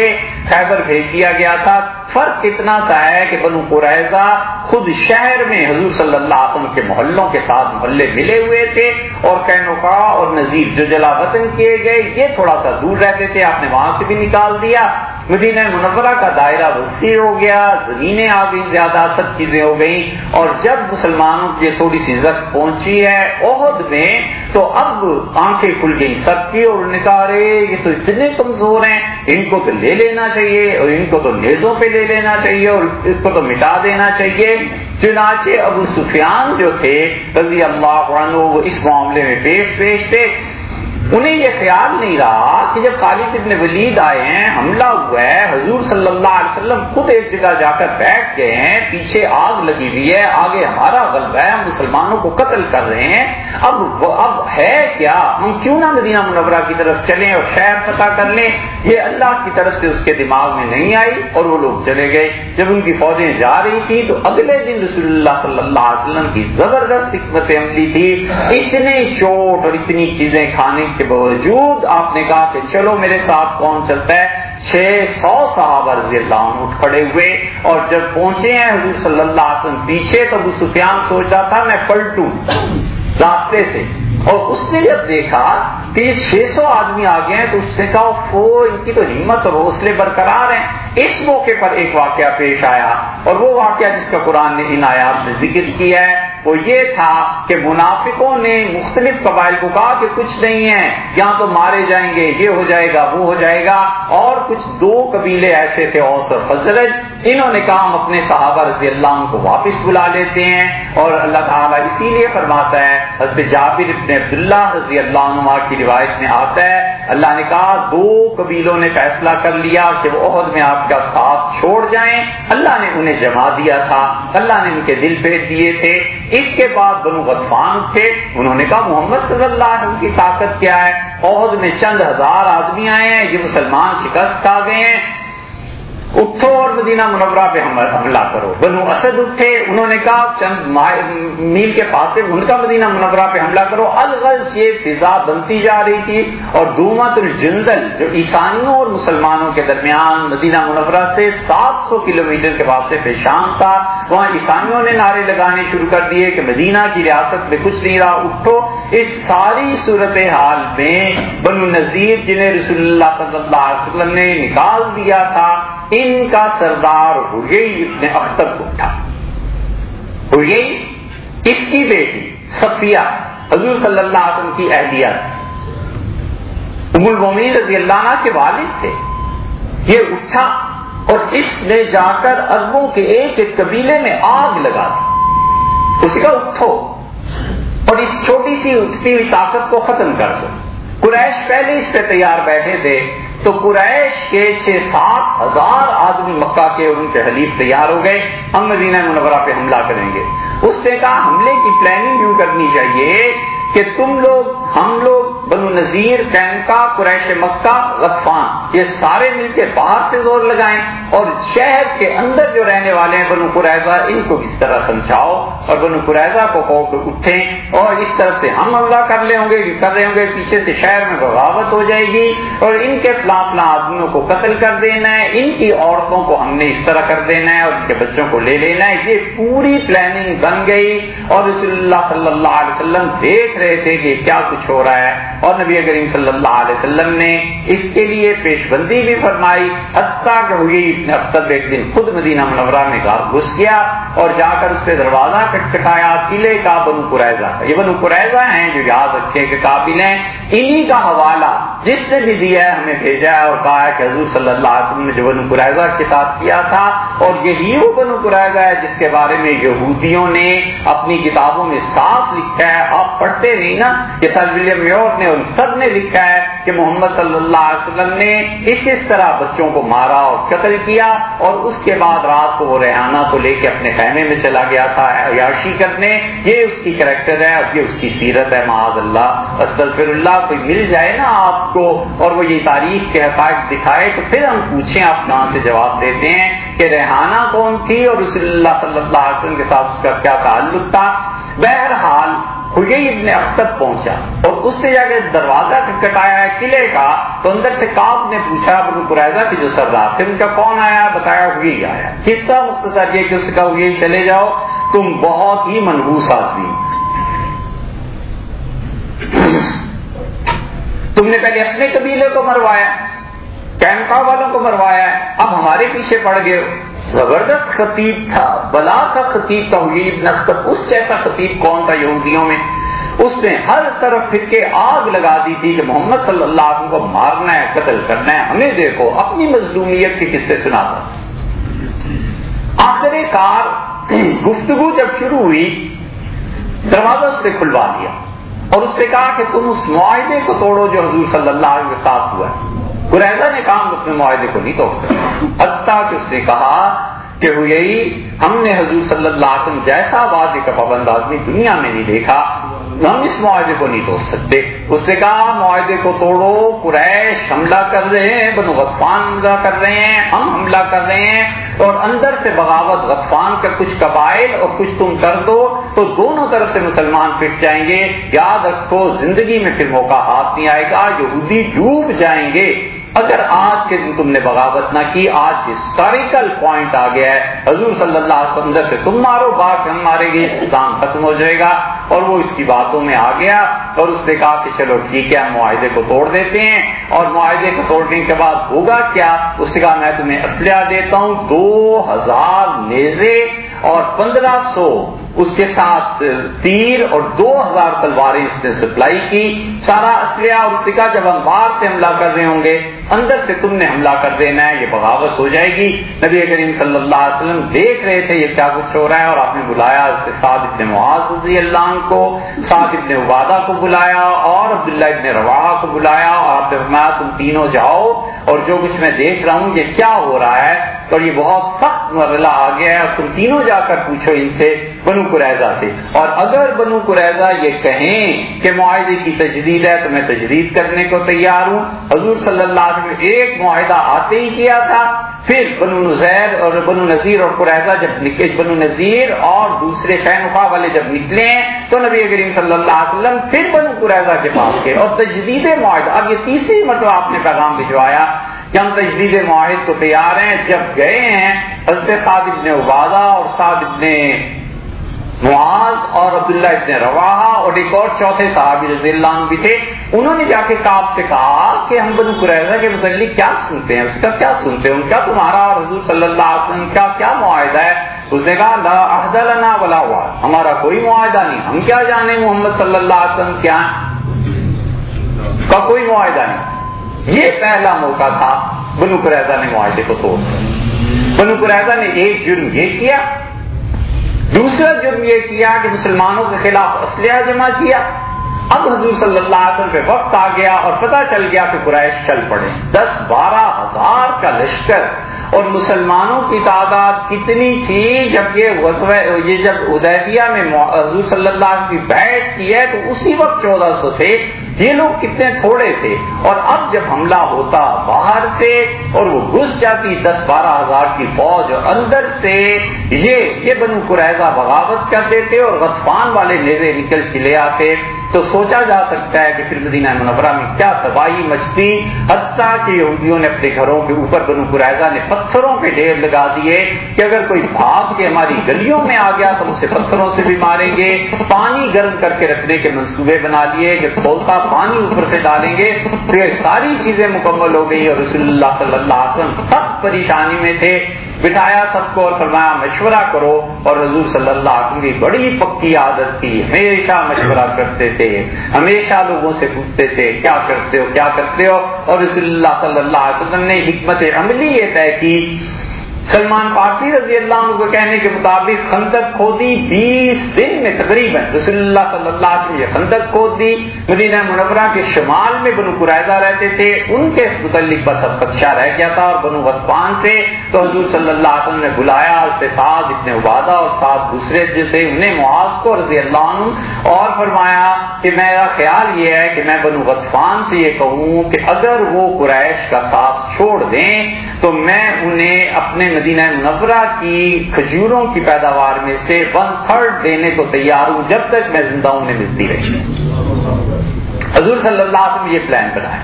خیبر بھیج دیا گیا تھا. فرق اتنا سا ہے کہ بنو قریظہ خود شہر میں حضور صلی اللہ علیہ وسلم کے محلوں کے ساتھ محلے ملے ہوئے تھے, اور قینقاع اور نذیر جو جلا وطن کیے گئے یہ تھوڑا سا دور رہتے تھے, آپ نے وہاں سے بھی نکال دیا. مدینہ منورہ کا دائرہ وسیع ہو گیا, زمینیں آ گئی, زیادہ سب چیزیں ہو گئیں, اور جب مسلمانوں کی تھوڑی سی عزت پہنچی ہے احد میں تو اب آنکھیں کھل گئی سب کی, اور انہوں نے کہا ارے یہ تو اتنے کمزور ہیں, ان کو تو لے لینا چاہیے, اور ان کو تو نیزوں پہ لے لینا چاہیے, اور اس کو تو مٹا دینا چاہیے. چنانچہ ابو سفیان جو تھے رضی اللہ عنہ وہ اس معاملے میں پیش پیش تھے. انہیں یہ خیال نہیں رہا کہ جب خالد ابن ولید آئے ہیں, حملہ ہوا ہے, حضور صلی اللہ علیہ وسلم خود ایک جگہ جا کر بیٹھ گئے ہیں, پیچھے آگ لگی ہوئی ہے, آگے ہمارا غلبہ ہے, ہم مسلمانوں کو قتل کر رہے ہیں, اب اب ہے کیا, ہم کیوں نہ مدینہ منورہ کی طرف چلیں اور شہر فتح کر لیں. یہ اللہ کی طرف سے اس کے دماغ میں نہیں آئی, اور وہ لوگ چلے گئے. جب ان کی فوجیں جا رہی تھی تو اگلے دن رسول اللہ صلی اللہ علیہ وسلم کی زبردست حکمت عملی تھی. اتنے چوٹ اور اتنی چیزیں کھانے کے باوجود آپ نے کہا کہ چلو میرے ساتھ کون چلتا ہے. چھ سو صحابہ رضی اللہ عنہ اٹھ کھڑے ہوئے, اور جب پہنچے ہیں حضور صلی اللہ علیہ وسلم پیچھے تو ابو سفیان سوچ رہا تھا میں پلٹوں راستے سے, اور اس نے جب دیکھا کہ یہ چھ سو آدمی آ گئے ہیں تو اس نے کہا فو ان کی تو ہمت اور حوصلے برقرار ہیں. اس موقع پر ایک واقعہ پیش آیا, اور وہ واقعہ جس کا قرآن نے ان آیات میں ذکر کیا ہے وہ یہ تھا کہ منافقوں نے مختلف قبائل کو کہا کہ کچھ نہیں ہے, یہاں تو مارے جائیں گے, یہ ہو جائے گا وہ ہو جائے گا. اور کچھ دو قبیلے ایسے تھے اوس اور خزرج, انہوں نے کہا ہم اپنے صحابہ رضی اللہ عنہ کو واپس بلا لیتے ہیں. اور اللہ تعالیٰ اسی لیے فرماتا ہے, حضرت جابر ابن عبداللہ رضی اللہ عنہ کی روایت میں آتا ہے, اللہ نے کہا دو قبیلوں نے فیصلہ کر لیا کہ وہ احد میں آپ کا ساتھ چھوڑ جائیں. اللہ نے انہیں جما دیا تھا, اللہ نے ان کے دل پھیر دیے تھے. اس کے بعد بنو غطفان تھے, انہوں نے کہا محمد صلی اللہ علیہ وسلم کی طاقت کیا ہے, احد میں چند ہزار آدمی آئے ہیں, یہ مسلمان شکست کھا گئے ہیں, اٹھو اور مدینہ منورہ پہ حملہ کرو. بنو اسد اٹھے, انہوں نے کہا چند میل کے پاس سے ان کا مدینہ منورہ پہ حملہ کرو. الغرض یہ فضا بنتی جا رہی تھی, اور دومت الجندل جو عیسائیوں اور مسلمانوں کے درمیان مدینہ منورہ سے سات سو کلومیٹر کے فاصلے پہ شام تھا, وہاں عیسائیوں نے نعرے لگانے شروع کر دیے کہ مدینہ کی ریاست میں کچھ نہیں رہا, اٹھو. اس ساری صورتحال میں بنو نذیر جنہیں رسول اللہ صلی اللہ علیہ وسلم نے نکال دیا تھا, ان کا سردار حیی ابن اخطب اٹھا. حیی اس کی بیٹی صفیہ حضور صلی اللہ علیہ وسلم کی اہلیہ ام المومنین رضی اللہ عنہ کے والد تھے. یہ اٹھا اور اس نے جا کر عربوں کے ایک ایک قبیلے میں آگ لگا دی. اس کا اٹھو اور اس چھوٹی سی اٹھتی ہوئی طاقت کو ختم کر دو. قریش پہلے اس پہ تیار بیٹھے تھے, تو قریش کے چھ سات ہزار آدمی مکہ کے اور ان کے حلیف تیار ہو گئے, ہم مدینہ منورہ پہ حملہ کریں گے. اس نے کہا حملے کی پلاننگ یوں کرنی چاہیے کہ تم لوگ, ہم لوگ, بنو نذیر, قینقاع, قریش مکہ, غطفان, یہ سارے مل کے باہر سے زور لگائیں, اور شہر کے اندر جو رہنے والے ہیں بنو قریظہ ان کو اس طرح سمجھاؤ, اور بنو قریظہ کو کہو کہ اٹھیں, اور اس طرف سے ہم حملہ کر لے ہوں گے کر رہے ہوں گے پیچھے سے شہر میں بغاوت ہو جائے گی, اور ان کے فلاں فلاں آدمیوں کو قتل کر دینا ہے, ان کی عورتوں کو ہم نے اس طرح کر دینا ہے, اور ان کے بچوں کو لے لینا ہے. یہ پوری پلاننگ بن گئی, اور رسول اللہ صلی اللہ علیہ وسلم دیکھ رہے تھے کہ کیا کچھ ہو رہا ہے, اور نبی کریم صلی اللہ علیہ وسلم نے اس کے لیے پیش بندی بھی فرمائی. حتیٰ کہ حیی ابن اخطب ایک دن خود مدینہ منورہ میں گھس گیا اور جا کر اس پہ دروازہ کٹکھٹایا قلعے کا بنو قریظہ کا. یہ بنو قریظہ ہیں جو یاد رکھے کہ قابل ہیں, انہی کا حوالہ جس نے بھی دیا ہے ہمیں بھیجا ہے اور کہا ہے کہ حضور صلی اللہ علیہ وسلم نے جو بنو قریظہ کے ساتھ کیا تھا, اور یہی وہ بنو قریظہ ہے جس کے بارے میں یہودیوں نے اپنی کتابوں میں صاف لکھا ہے. آپ پڑھتے نہیں نا, کہ سر ولیم میور نے اور سب نے لکھا ہے کہ محمد صلی اللہ علیہ وسلم نے اس اس طرح بچوں کو مارا اور قتل کیا, اور اس کے بعد رات کو وہ ریحانہ کو لے کے اپنے خیمے میں چلا گیا تھا عیاشی کرنے. یہ اس کی کریکٹر ہے, اور یہ اس کی سیرت ہے. معاذ اللہ, استغفر اللہ. کوئی مل جائے نا آپ کو اور وہ یہ تاریخ کے حقائق دکھائے تو پھر ہم پوچھیں, آپ کہاں سے جواب دیتے ہیں کہ ریحانہ کون تھی اور رسول اللہ صلی اللہ علیہ وسلم کے ساتھ اس کا کیا تعلق تھا. بہرحال حیی ابن اخطب پہنچا اور اس نے جا کے دروازہ کٹایا ہے قلعے کا، تو اندر سے کعب نے پوچھا بنو قریظہ کے جو سردار تھے ان کا کون آیا؟ بتایا حیی آیا۔ قصہ مختصر یہ کہ اس کا حیی چلے جاؤ، تم بہت ہی منحوس آدمی، تم نے پہلے اپنے قبیلے کو مروایا، کینکا والوں کو مروایا ہے، اب ہمارے پیچھے پڑ گئے۔ زبردست خطیب تھا، بلا کا خطیب تھا حیی ابن اخطب، اس جیسا خطیب کون تھا یہودیوں میں؟ اس نے ہر طرف پھر کے آگ لگا دی تھی کہ محمد صلی اللہ علیہ وسلم کو مارنا ہے، قتل کرنا ہے، ہمیں دیکھو اپنی مظلومیت کے قصے سناتا۔ آخر کار گفتگو جب شروع ہوئی، دروازہ اس نے کھلوا دیا اور اس نے کہا کہ تم اس معاہدے کو توڑو جو حضور صلی اللہ علیہ وسلم کے ساتھ ہوا ہے۔ قریظہ نے کہا اپنے معاہدے کو نہیں توڑ سکتے، حتیٰ کہ اس نے کہا کہ حیی ہم نے حضور صلی اللہ علیہ وسلم جیسا وعدے کا پابند آدمی دنیا میں نہیں دیکھا، ہم اس معاہدے کو نہیں توڑ سکتے۔ اس نے کہا معاہدے کو توڑو، قریش حملہ کر رہے ہیں، بنو غطفان حملہ کر رہے ہیں، ہم حملہ کر رہے ہیں، اور اندر سے بغاوت غطفان کا کچھ قبائل اور کچھ تم کر دو تو دونوں طرف سے مسلمان پٹ جائیں گے۔ یاد رکھو زندگی میں پھر موقع ہاتھ نہیں آئے گا، یہودی ڈوب جائیں گے اگر آج کے دن تم نے بغاوت نہ کی۔ آج ہسٹوریکل پوائنٹ آ گیا ہے، حضور صلی اللہ علیہ وسلم اندر سے تم مارو، باہر سے ہم ماریں گے، اسلام ختم ہو جائے گا۔ اور وہ اس کی باتوں میں آ گیا اور اس نے کہا کہ چلو ٹھیک ہے ہم معاہدے کو توڑ دیتے ہیں۔ اور معاہدے کو توڑنے کے بعد ہوگا کیا؟ اس نے کہا میں تمہیں اسلحہ دیتا ہوں، دو ہزار نیزے اور پندرہ سو اس کے ساتھ تیر اور دو ہزار تلواریں اس نے سپلائی کی، سارا اسلحہ۔ اور اس نے کہا جب ہم باہر سے حملہ کر رہے ہوں گے اندر سے تم نے حملہ کر دینا ہے، یہ بغاوت ہو جائے گی۔ نبی کریم صلی اللہ علیہ وسلم دیکھ رہے تھے یہ کیا کچھ ہو رہا ہے، اور آپ نے بلایا سعد ابن معاذ رضی اللہ عنہ کو، سعد ابن عبادہ کو بلایا اور عبداللہ ابن رواحہ کو بلایا، اور آپ نے فرمایا تم تینوں جاؤ اور جو کچھ میں دیکھ رہا ہوں یہ کیا ہو رہا ہے اور یہ بہت سخت مرحلہ آ گیا ہے، اور تم تینوں جا کر پوچھو ان سے بنو قریظہ سے، اور اگر بنو قریظہ یہ کہیں کہ معاہدے کی تجدید ہے تو میں تجدید کرنے کو تیار ہوں۔ حضور صلی اللہ علیہ وسلم نے ایک معاہدہ آتے ہی کیا تھا، پھر بنو نذیر اور بنو نذیر اور قریظہ جب نکلے، بنو نذیر اور دوسرے قینقاع والے جب نکلے تو نبی کریم صلی اللہ علیہ وسلم پھر بنو قریظہ کے پاس گئے اور تجدید معاہدہ، اب یہ تیسری مرتبہ آپ نے پیغام بھجوایا کہ ہم تجدید معاہد کو تیار ہیں۔ جب گئے ہیں حضرت سعد ابن عبادہ اور سعد ابن معاذ اور عبداللہ ابن رواحہ اور ایک اور چوتھے صحابی رضی اللہ عنہ بھی تھے، انہوں نے جا کے کعب سے کہا کہ ہم بنو قریظہ کے متعلق کیا سنتے ہیں، اس کا کیا سنتے ہیں، کیا تمہارا اور حضور صلی اللہ علیہ وسلم کا کیا معاہدہ ہے؟ اس نے کہا لا عہد لنا ولا وعد، ہمارا کوئی معاہدہ نہیں، ہم کیا جانے محمد صلی اللہ علیہ وسلم کیا کا کوئی معاہدہ نہیں۔ یہ پہلا موقع تھا بنو قریظہ نے معاہدے کو توڑ دیا۔ بنو قریظہ نے ایک جرم یہ کیا، دوسرا جرم یہ کیا کہ مسلمانوں کے خلاف اسلحہ جمع کیا۔ اب حضور صلی اللہ علیہ وسلم پہ وقت آ گیا اور پتہ چل گیا کہ قریش چل پڑے، دس بارہ ہزار کا لشکر، اور مسلمانوں کی تعداد کتنی تھی جب یہ غزوہ یہ جب حدیبیہ میں حضور صلی اللہ علیہ وسلم کی بیعت کی ہے تو اسی وقت چودہ سو تھے، یہ لوگ کتنے تھوڑے تھے، اور اب جب حملہ ہوتا باہر سے اور وہ گھس جاتی دس بارہ ہزار کی فوج اور اندر سے یہ یہ بنو قریظہ بغاوت کر دیتے اور غطفان والے نیزے نکل کے لے آتے، تو سوچا جا سکتا ہے کہ پھر مدینہ منورہ میں کیا تباہی مچتی، حتیٰ کہ یہودیوں نے اپنے گھروں کے اوپر بنو قریظہ نے پتھروں کے ڈھیر لگا دیے کہ اگر کوئی بھاگ کے ہماری گلیوں میں آ گیا تو اسے پتھروں سے بھی ماریں گے، پانی گرم کر کے رکھنے کے منصوبے بنا لیے کہ کھولتا پانی اوپر سے ڈالیں گے۔ تو یہ ساری چیزیں مکمل ہو گئی اور رسول اللہ صلی اللہ علیہ وسلم سخت پریشانی میں تھے، بٹھایا سب کو اور فرمایا مشورہ کرو، اور حضور صلی اللہ علیہ وسلم کی بڑی پکی عادت تھی، ہمیشہ مشورہ کرتے تھے، ہمیشہ لوگوں سے پوچھتے تھے کیا کرتے ہو کیا کرتے ہو، اور رسول اللہ صلی اللہ علیہ وسلم نے حکمت عملی یہ طے کی۔ سلمان فارسی رضی اللہ عنہ کے کہنے کے مطابق خندق کھودی بیس دن میں تقریباً، رسول اللہ صلی اللہ علیہ وسلم یہ خندق کھود دی۔ مدینہ منورہ کے شمال میں بنو قریظہ رہتے تھے، ان کے اس متعلق بس اب خدشہ رہ گیا تھا، اور بنو غطفان سے تو حضور صلی اللہ علیہ وسلم نے بلایا حضرت سعد ابن عبادہ اور سعد دوسرے جو تھے انہیں معاذ کو رضی اللہ عنہ، اور فرمایا کہ میرا خیال یہ ہے کہ میں بنو غطفان سے یہ کہوں کہ اگر وہ قریش کا ساتھ ساتھ چھوڑ دیں تو میں انہیں اپنے مدینہ منورہ کی کھجوروں کی پیداوار میں سے ون تھرڈ دینے کو تیار ہوں، جب تک میں زندہ ہوں انہیں ملتی رہی۔ حضور صلی اللہ علیہ وسلم یہ پلان بنایا،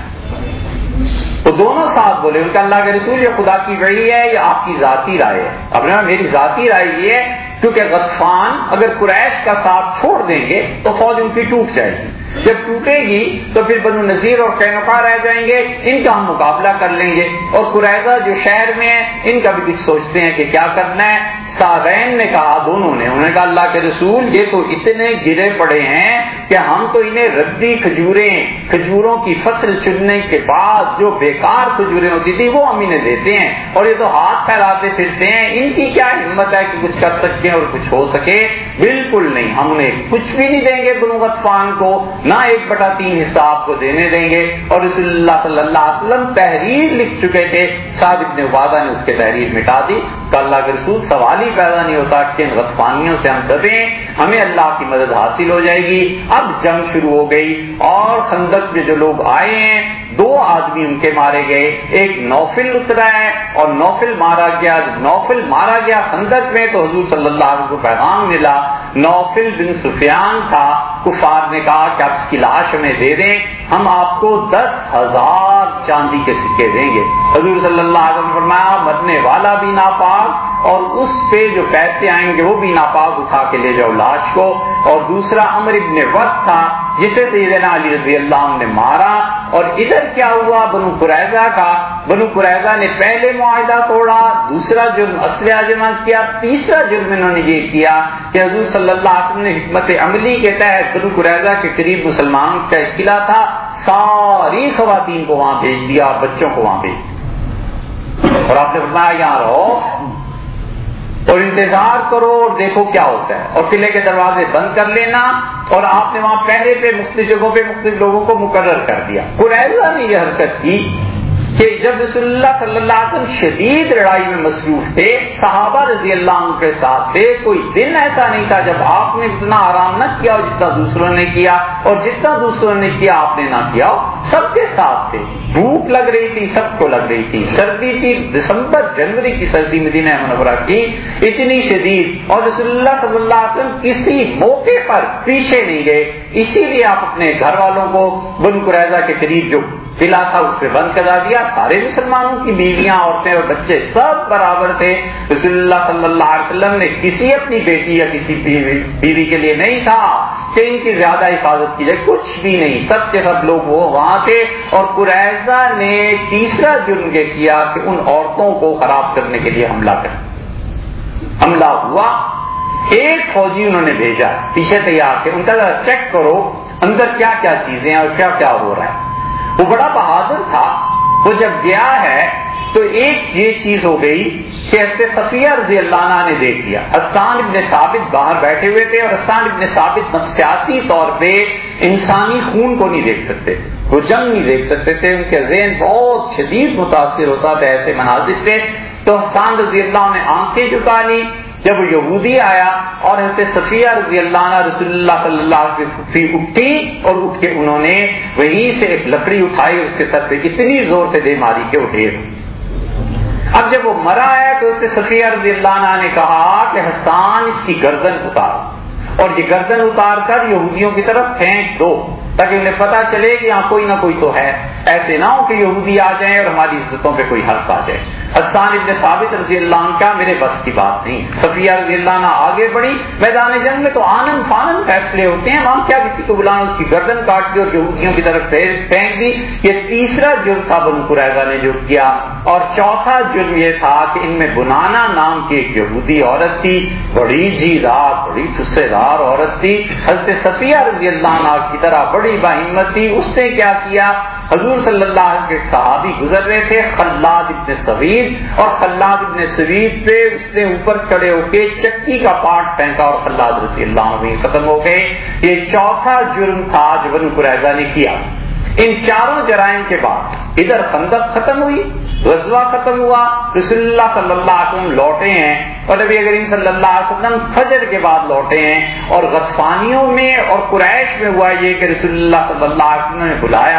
وہ دونوں ساتھ بولے، ان کا اللہ کے رسول یہ خدا کی وحی ہے یا آپ کی ذاتی رائے ہے؟ اب میری ذاتی رائے یہ ہے کیونکہ غطفان اگر قریش کا ساتھ چھوڑ دیں گے تو فوج ان کی ٹوٹ جائے گی، جب ٹوٹے گی تو پھر بنو نذیر اور قینقاع رہ جائیں گے، ان کا ہم مقابلہ کر لیں گے، اور قریظہ جو شہر میں ہے ان کا بھی کچھ سوچتے ہیں کہ کیا کرنا ہے۔ صحابین نے کہا، دونوں نے، انہوں نے کہا اللہ کے رسول یہ تو اتنے گرے پڑے ہیں کہ ہم تو انہیں ردی کھجوریں، کھجوروں کی فصل چننے کے بعد جو بیکار کھجوریں ہوتی تھی وہ ہم انہیں دیتے ہیں، اور یہ تو ہاتھ پھیلاتے پھرتے ہیں، ان کی کیا ہمت ہے کہ کچھ کر سکتے ہیں اور کچھ ہو سکے؟ بالکل نہیں، ہم انہیں کچھ بھی نہیں دیں گے بنو غطفان کو، نہ ایک بٹا تین حصہ آپ کو دینے دیں گے۔ اور رسول اللہ صلی اللہ علیہ وسلم تحریر لکھ چکے تھے، سعد بن عبادہ نے اس کے تحریر مٹا دی کہ اللہ کے رسول سوال ہی پیدا نہیں ہوتا کہ ان غطفانیوں سے ہم دبیں، ہمیں اللہ کی مدد حاصل ہو جائے گی۔ اب جنگ شروع ہو گئی، اور خندق میں جو لوگ آئے ہیں دو آدمی ان کے مارے گئے، ایک نوفل اترا ہے اور نوفل مارا گیا۔ جب نوفل مارا گیا خندق میں تو حضور صلی اللہ علیہ وسلم کو پیغام ملا، نوفل بن سفیان تھا، کفار نے کہا کہ آپ اس کی لاش ہمیں دے دیں، ہم آپ کو دس ہزار چاندی کے سکے دیں گے۔ حضور صلی اللہ علیہ وسلم نے فرمایا مرنے والا بھی ناپاک اور اس پہ جو پیسے آئیں گے وہ بھی ناپاک، اٹھا کے لے جاؤ لاش کو۔ اور دوسرا عمر ابن وقت تھا جسے سیدنا علی رضی اللہ عنہ نے مارا۔ اور ادھر کیا ہوا بنو قریظہ کا، بنو قریظہ نے پہلے معاہدہ توڑا، دوسرا جرم اسلحہ جمع کیا، تیسرا جرم انہوں نے یہ کیا کہ حضور صلی اللہ علیہ وسلم نے حکمت عملی کے تحت بنو قریظہ کے قریب مسلمانوں کا ایک قلعہ تھا، ساری خواتین کو وہاں بھیج دیا، بچوں کو وہاں بھیج دیا، اور آپ نے فرمایا یہاں رہو اور انتظار کرو اور دیکھو کیا ہوتا ہے، اور قلعے کے دروازے بند کر لینا۔ اور آپ نے وہاں پہرے پہ مختلف جگہوں پہ مختلف لوگوں کو مقرر کر دیا۔ قریظہ نے یہ حرکت کی کہ جب رسول اللہ صلی اللہ علیہ وسلم شدید لڑائی میں مصروف تھے، صحابہ رضی اللہ عنہ کے ساتھ تھے، کوئی دن ایسا نہیں تھا جب آپ نے اتنا آرام نہ کیا اور جتنا دوسروں نے کیا، اور جتنا دوسروں نے کیا آپ نے نہ کیا، سب کے ساتھ تھے۔ بھوک لگ رہی تھی، سب کو لگ رہی تھی، سردی تھی، دسمبر جنوری کی سردی مدینہ منورہ کی اتنی شدید، اور رسول اللہ صلی اللہ علیہ وسلم کسی موقع پر پیچھے نہیں گئے۔ اسی لیے آپ اپنے گھر والوں کو بنو قریظہ کے قریب جو قلعہ تھا اس سے بند کرا دیا، سارے مسلمانوں کی بیویاں، عورتیں اور بچے سب برابر تھے۔ رسول اللہ صلی اللہ علیہ وسلم نے کسی اپنی بیٹی یا کسی بیوی کے لیے نہیں تھا کہ ان کی زیادہ حفاظت کی جائے، کچھ بھی نہیں، سب کے سب لوگ وہ وہاں تھے۔ اور قریظہ نے تیسرا جرم یہ کیا کہ ان عورتوں کو خراب کرنے کے لیے حملہ کر حملہ ہوا۔ ایک فوجی انہوں نے بھیجا پیچھے تیار کے، ان کا چیک کرو اندر کیا کیا چیزیں ہیں اور کیا کیا ہو رہا ہے۔ وہ بڑا بہادر تھا، وہ جب گیا ہے تو ایک یہ چیز ہو گئی کہ حضرت صفیہ رضی اللہ عنہ نے دیکھ لیا۔ حسان ابن ثابت باہر بیٹھے ہوئے تھے، اور حسان ابن ثابت نفسیاتی طور پہ انسانی خون کو نہیں دیکھ سکتے، وہ جنگ نہیں دیکھ سکتے تھے، ان کے ذہن بہت شدید متاثر ہوتا تھا ایسے مناظر سے۔ تو حسان رضی اللہ عنہ نے آنکھیں جھکا لی، جب یہودی آیا اور حضرت صفیہ رضی اللہ عنہ رسول اللہ صلی اللہ علیہ وسلم اٹھی، اور اٹھ کے انہوں نے وہیں سے ایک لکڑی اٹھائی، اس کے سر پہ اتنی زور سے دے ماری کہ وہ ڈھیر۔ اب جب وہ مرا ہے تو حضرت صفیہ رضی اللہ عنہ نے کہا کہ حسان اس کی گردن اتار، اور یہ گردن اتار کر یہودیوں کی طرف پھینک دو تاکہ انہیں پتا چلے کہ یہاں کوئی نہ کوئی تو ہے، ایسے نہ ہو کہ یہودی آ جائیں اور ہماری عزتوں پہ کوئی حرف آ جائے۔ حسان ابن ثابت رضی اللہ عنہ کا میرے بس کی بات نہیں۔ صفیہ رضی اللہ عنہ آگے بڑھی، میدان جنگ میں تو آنن فانن فیصلے ہوتے ہیں، وہاں کیا کسی کو بلانا، اس کی گردن کاٹ دی اور یہودیوں کی طرف پھینک دی۔ یہ تیسرا جرم تھا بنو قریظہ نے جو کیا۔ اور چوتھا جرم یہ تھا کہ ان میں بنانا نام کی ایک یہودی عورت تھی، بڑی جی دار، بڑی ٹھسے دار عورت تھی، حضرت صفیہ رضی اللہ عنہ کی طرح بڑی باہمت تھی۔ اس نے کیا کیا، حضور صلی اللہ علیہ وسلم کے صحابی گزر رہے تھے، خلاد ابن سوید، اور خلاد ابن سوید پہ اس نے اوپر کھڑے ہو کے چکی کا پارٹ پھینکا اور خلاد رضی اللہ عنہ ختم ہو گئے۔ یہ چوتھا جرم تھا جو بنو قریظہ نے کیا۔ ان چاروں جرائم کے بعد ادھر خندق ختم ہوئی، غزوہ ختم ہوا، رسول اللہ صلی اللہ علیہ وسلم لوٹے ہیں، اور نبی کریم صلی اللہ علیہ وسلم فجر کے بعد لوٹے ہیں۔ اور غطفانیوں میں اور قریش میں ہوا یہ کہ رسول اللہ صلی اللہ علیہ وسلم نے بلایا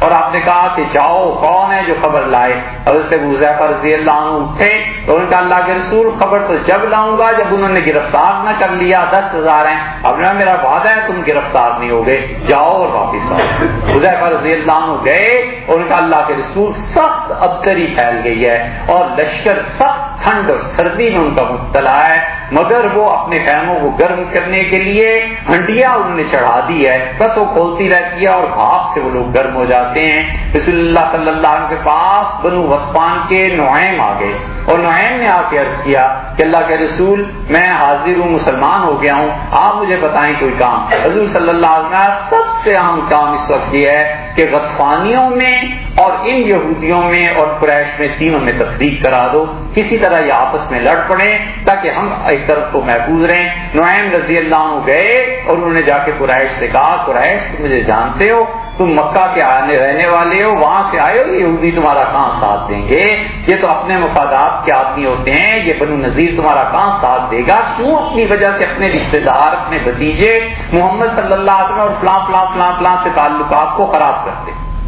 اور آپ نے کہا کہ جاؤ کون ہے جو خبر لائے. حضرت ابو حذیفہ رضی اللہ عنہ اٹھے تو ان کا اللہ کے رسول خبر تو جب لاؤں گا جب انہوں نے گرفتار نہ کر لیا. دس ہزار ہیں. اب نے میرا وعدہ ہے تم گرفتار نہیں ہوگے, جاؤ اور واپس آؤ. حذیفہ رضی اللہ عنہ گئے اور ان کا اللہ کے رسول سخت ابتری پھیل گئی ہے اور لشکر سخت ٹھنڈ اور سردی میں ان کا مبتلا ہے, مگر وہ اپنے خیموں کو گرم کرنے کے لیے ہنڈیا انہوں نے چڑھا دی ہے, بس وہ کھولتی رہتی ہے اور بھاپ سے وہ لوگ گرم ہو جاتے ہیں. رسول اللہ صلی اللہ علیہ وسلم کے پاس بنو غطفان کے نعیم آ گئے اور نعیم نے آ کے عرض کیا کہ اللہ کے رسول میں حاضر ہوں, مسلمان ہو گیا ہوں, آپ مجھے بتائیں کوئی کام. حضور صلی اللہ علیہ وسلم سب سے اہم کام اس وقت یہ ہے کہ غطفانیوں میں اور ان یہودیوں میں اور قریش میں تینوں میں تفریق کرا دو, کسی طرح یہ آپس میں لڑ پڑے تاکہ ہم ایک طرف کو محفوظ رہیں. نعیم رضی اللہ عنہ گئے اور انہوں نے جا کے قریش سے کہا قریش تم مجھے جانتے ہو, تم مکہ کے آنے رہنے والے ہو, وہاں سے آئے ہو, یہودی تمہارا کہاں ساتھ دیں گے, یہ تو اپنے مفادات کے آدمی ہوتے ہیں, یہ بنو نذیر تمہارا کہاں ساتھ دے گا, کیوں اپنی وجہ سے اپنے رشتہ دار اپنے بھتیجے محمد صلی اللہ علیہ وسلم اور فلاں فلاں فلاں فلاں سے تعلقات کو خراب کرتے.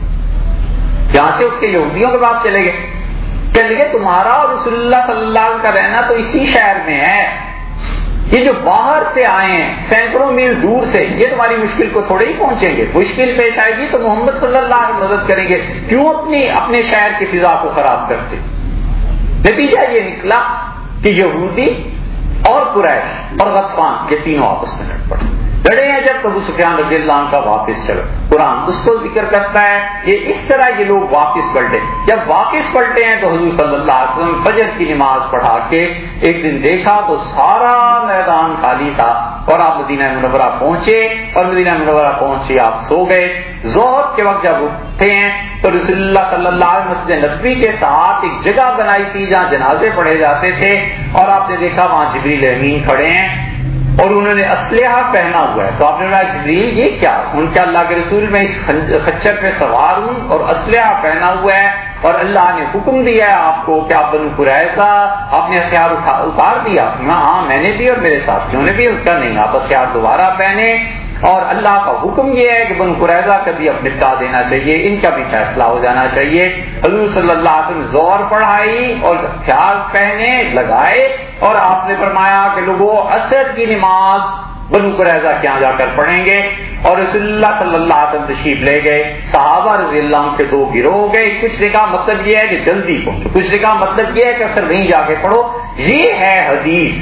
یہاں سے اٹھ کے یہودیوں کے پاس چلے گئے, چلے گئے تمہارا اور رسول اللہ صلی اللہ علیہ وسلم کا رہنا تو اسی شہر میں ہے, یہ جو باہر سے آئے ہیں سینکڑوں میل دور سے, یہ تمہاری مشکل کو تھوڑے ہی پہنچیں گے, مشکل پیش آئے گی تو محمد صلی اللہ علیہ وسلم مدد کریں گے, کیوں اپنی اپنے شہر کی فضا کو خراب کرتے. نتیجہ یہ نکلا کہ یہودی اور قریش اور غطفان یہ تینوں آپس میں لڑ پڑے. لڑے ہیں جب ابو سفیان رضی اللہ عنہ کا واپس چلو, قرآن اس کو ذکر کرتا ہے یہ اس طرح یہ لوگ واپس پلٹے. جب واپس پلٹے ہیں تو حضور صلی اللہ علیہ وسلم فجر کی نماز پڑھا کے ایک دن دیکھا تو سارا میدان خالی تھا اور آپ مدینہ منورہ پہنچے اور مدینہ منورہ پہنچے آپ سو گئے. ظہر کے وقت جب اٹھے ہیں تو رسول اللہ صلی اللہ علیہ وسلم مسجد نبوی کے ساتھ ایک جگہ بنائی تھی جہاں جنازے پڑھے جاتے تھے, اور آپ نے دیکھا وہاں جبریل امین کھڑے ہیں اور انہوں نے اسلحہ پہنا ہوا ہے. تو آپ نے کہا جبریل یہ کیا؟ ان کے اللہ کے رسول میں اس خچر پہ سوار ہوں اور اسلحہ پہنا ہوا ہے اور اللہ نے حکم دیا ہے آپ کو کہ آپ بنو قریظہ آپ نے ہتھیار اتار دیا. ہاں میں نے بھی اور میرے ساتھیوں نے بھی. اس کا نہیں, آپ ہتھیار دوبارہ پہنے, اور اللہ کا حکم یہ ہے کہ بنو قریظہ کا بھی اب نپٹا دینا چاہیے, ان کا بھی فیصلہ ہو جانا چاہیے. حضور صلی اللہ علیہ وسلم زور پڑھائی اور ہتھیار پہنے لگائے اور آپ نے فرمایا کہ لوگوں عصر کی نماز بنو قریظہ کے یہاں جا کر پڑھیں گے, اور رسول اللہ صلی اللہ علیہ وسلم تشریف لے گئے. صحابہ رضی اللہ عنہ کے دو گروہ ہو گئے, کچھ نے کہا مطلب یہ ہے کہ جلدی پہنچو, کچھ نے کہا مطلب یہ ہے کہ اثر وہیں جا کے پڑھو. یہ ہے حدیث.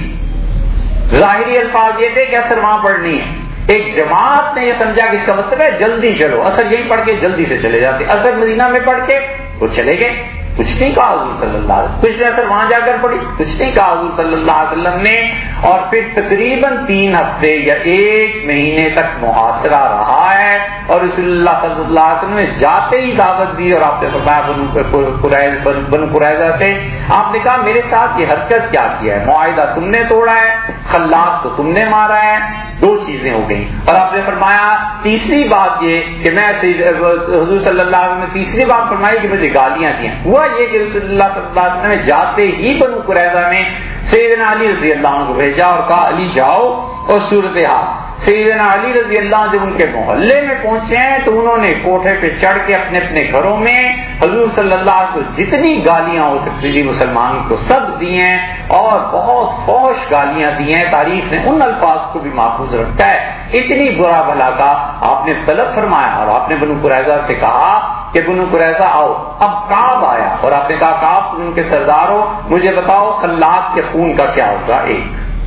ظاہری الفاظ یہ تھے کہ اثر وہاں پڑھنی ہے. ایک جماعت نے یہ سمجھا کہ اس کا مطلب ہے جلدی چلو, اثر یہی پڑھ کے جلدی سے چلے جاتے. اثر مدینہ میں پڑھ کے وہ چلے گئے, کچھ نہیں کہا حضور صلی اللہ علیہ وسلم, کچھ نے اثر وہاں جا کر پڑھی, کچھ نہیں کہا حضور صلی اللہ علیہ وسلم نے. اور پھر تقریباً تین ہفتے یا ایک مہینے تک محاصرہ رہا ہے اور رسول اللہ صلی اللہ علیہ وسلم نے جاتے ہی دعوت دی اور آپ نے فرمایا بنو قریظہ سے, آپ نے کہا میرے ساتھ یہ حرکت کیا کیا ہے, معاہدہ تم نے توڑا ہے, خلاق تو تم نے مارا ہے, دو چیزیں ہو گئیں. اور آپ نے فرمایا تیسری بات یہ کہ میں حضور صلی اللہ علیہ وسلم نے تیسری بات فرمائی کہ مجھے گالیاں دیں. ہوا یہ کہ رسول اللہ صلی اللہ علیہ وسلم نے جاتے ہی بنو قریظہ میں سیدنا علی رضی اللہ عنہ کو بھیجا اور کہا علی جاؤ اور صورتحال. سیدنا علی رضی اللہ عنہ جب ان کے محلے میں پہنچے ہیں تو انہوں نے کوٹھے پہ چڑھ کے اپنے اپنے گھروں میں حضور صلی اللہ علیہ وسلم کو جتنی گالیاں ہو سکتی تھی مسلمان کو سب دی ہیں, اور بہت فوش گالیاں دی ہیں. تاریخ نے ان الفاظ کو بھی محفوظ رکھا ہے. اتنی برا بھلا کا آپ نے طلب فرمایا اور آپ نے بنو قریظہ سے کہا کہ بنو قریظہ آؤ. اب کعب آیا اور آپ نے کہا کعب ان کے سردار ہو, مجھے بتاؤ خلاق کے خون کا کیا ہوگا. ایک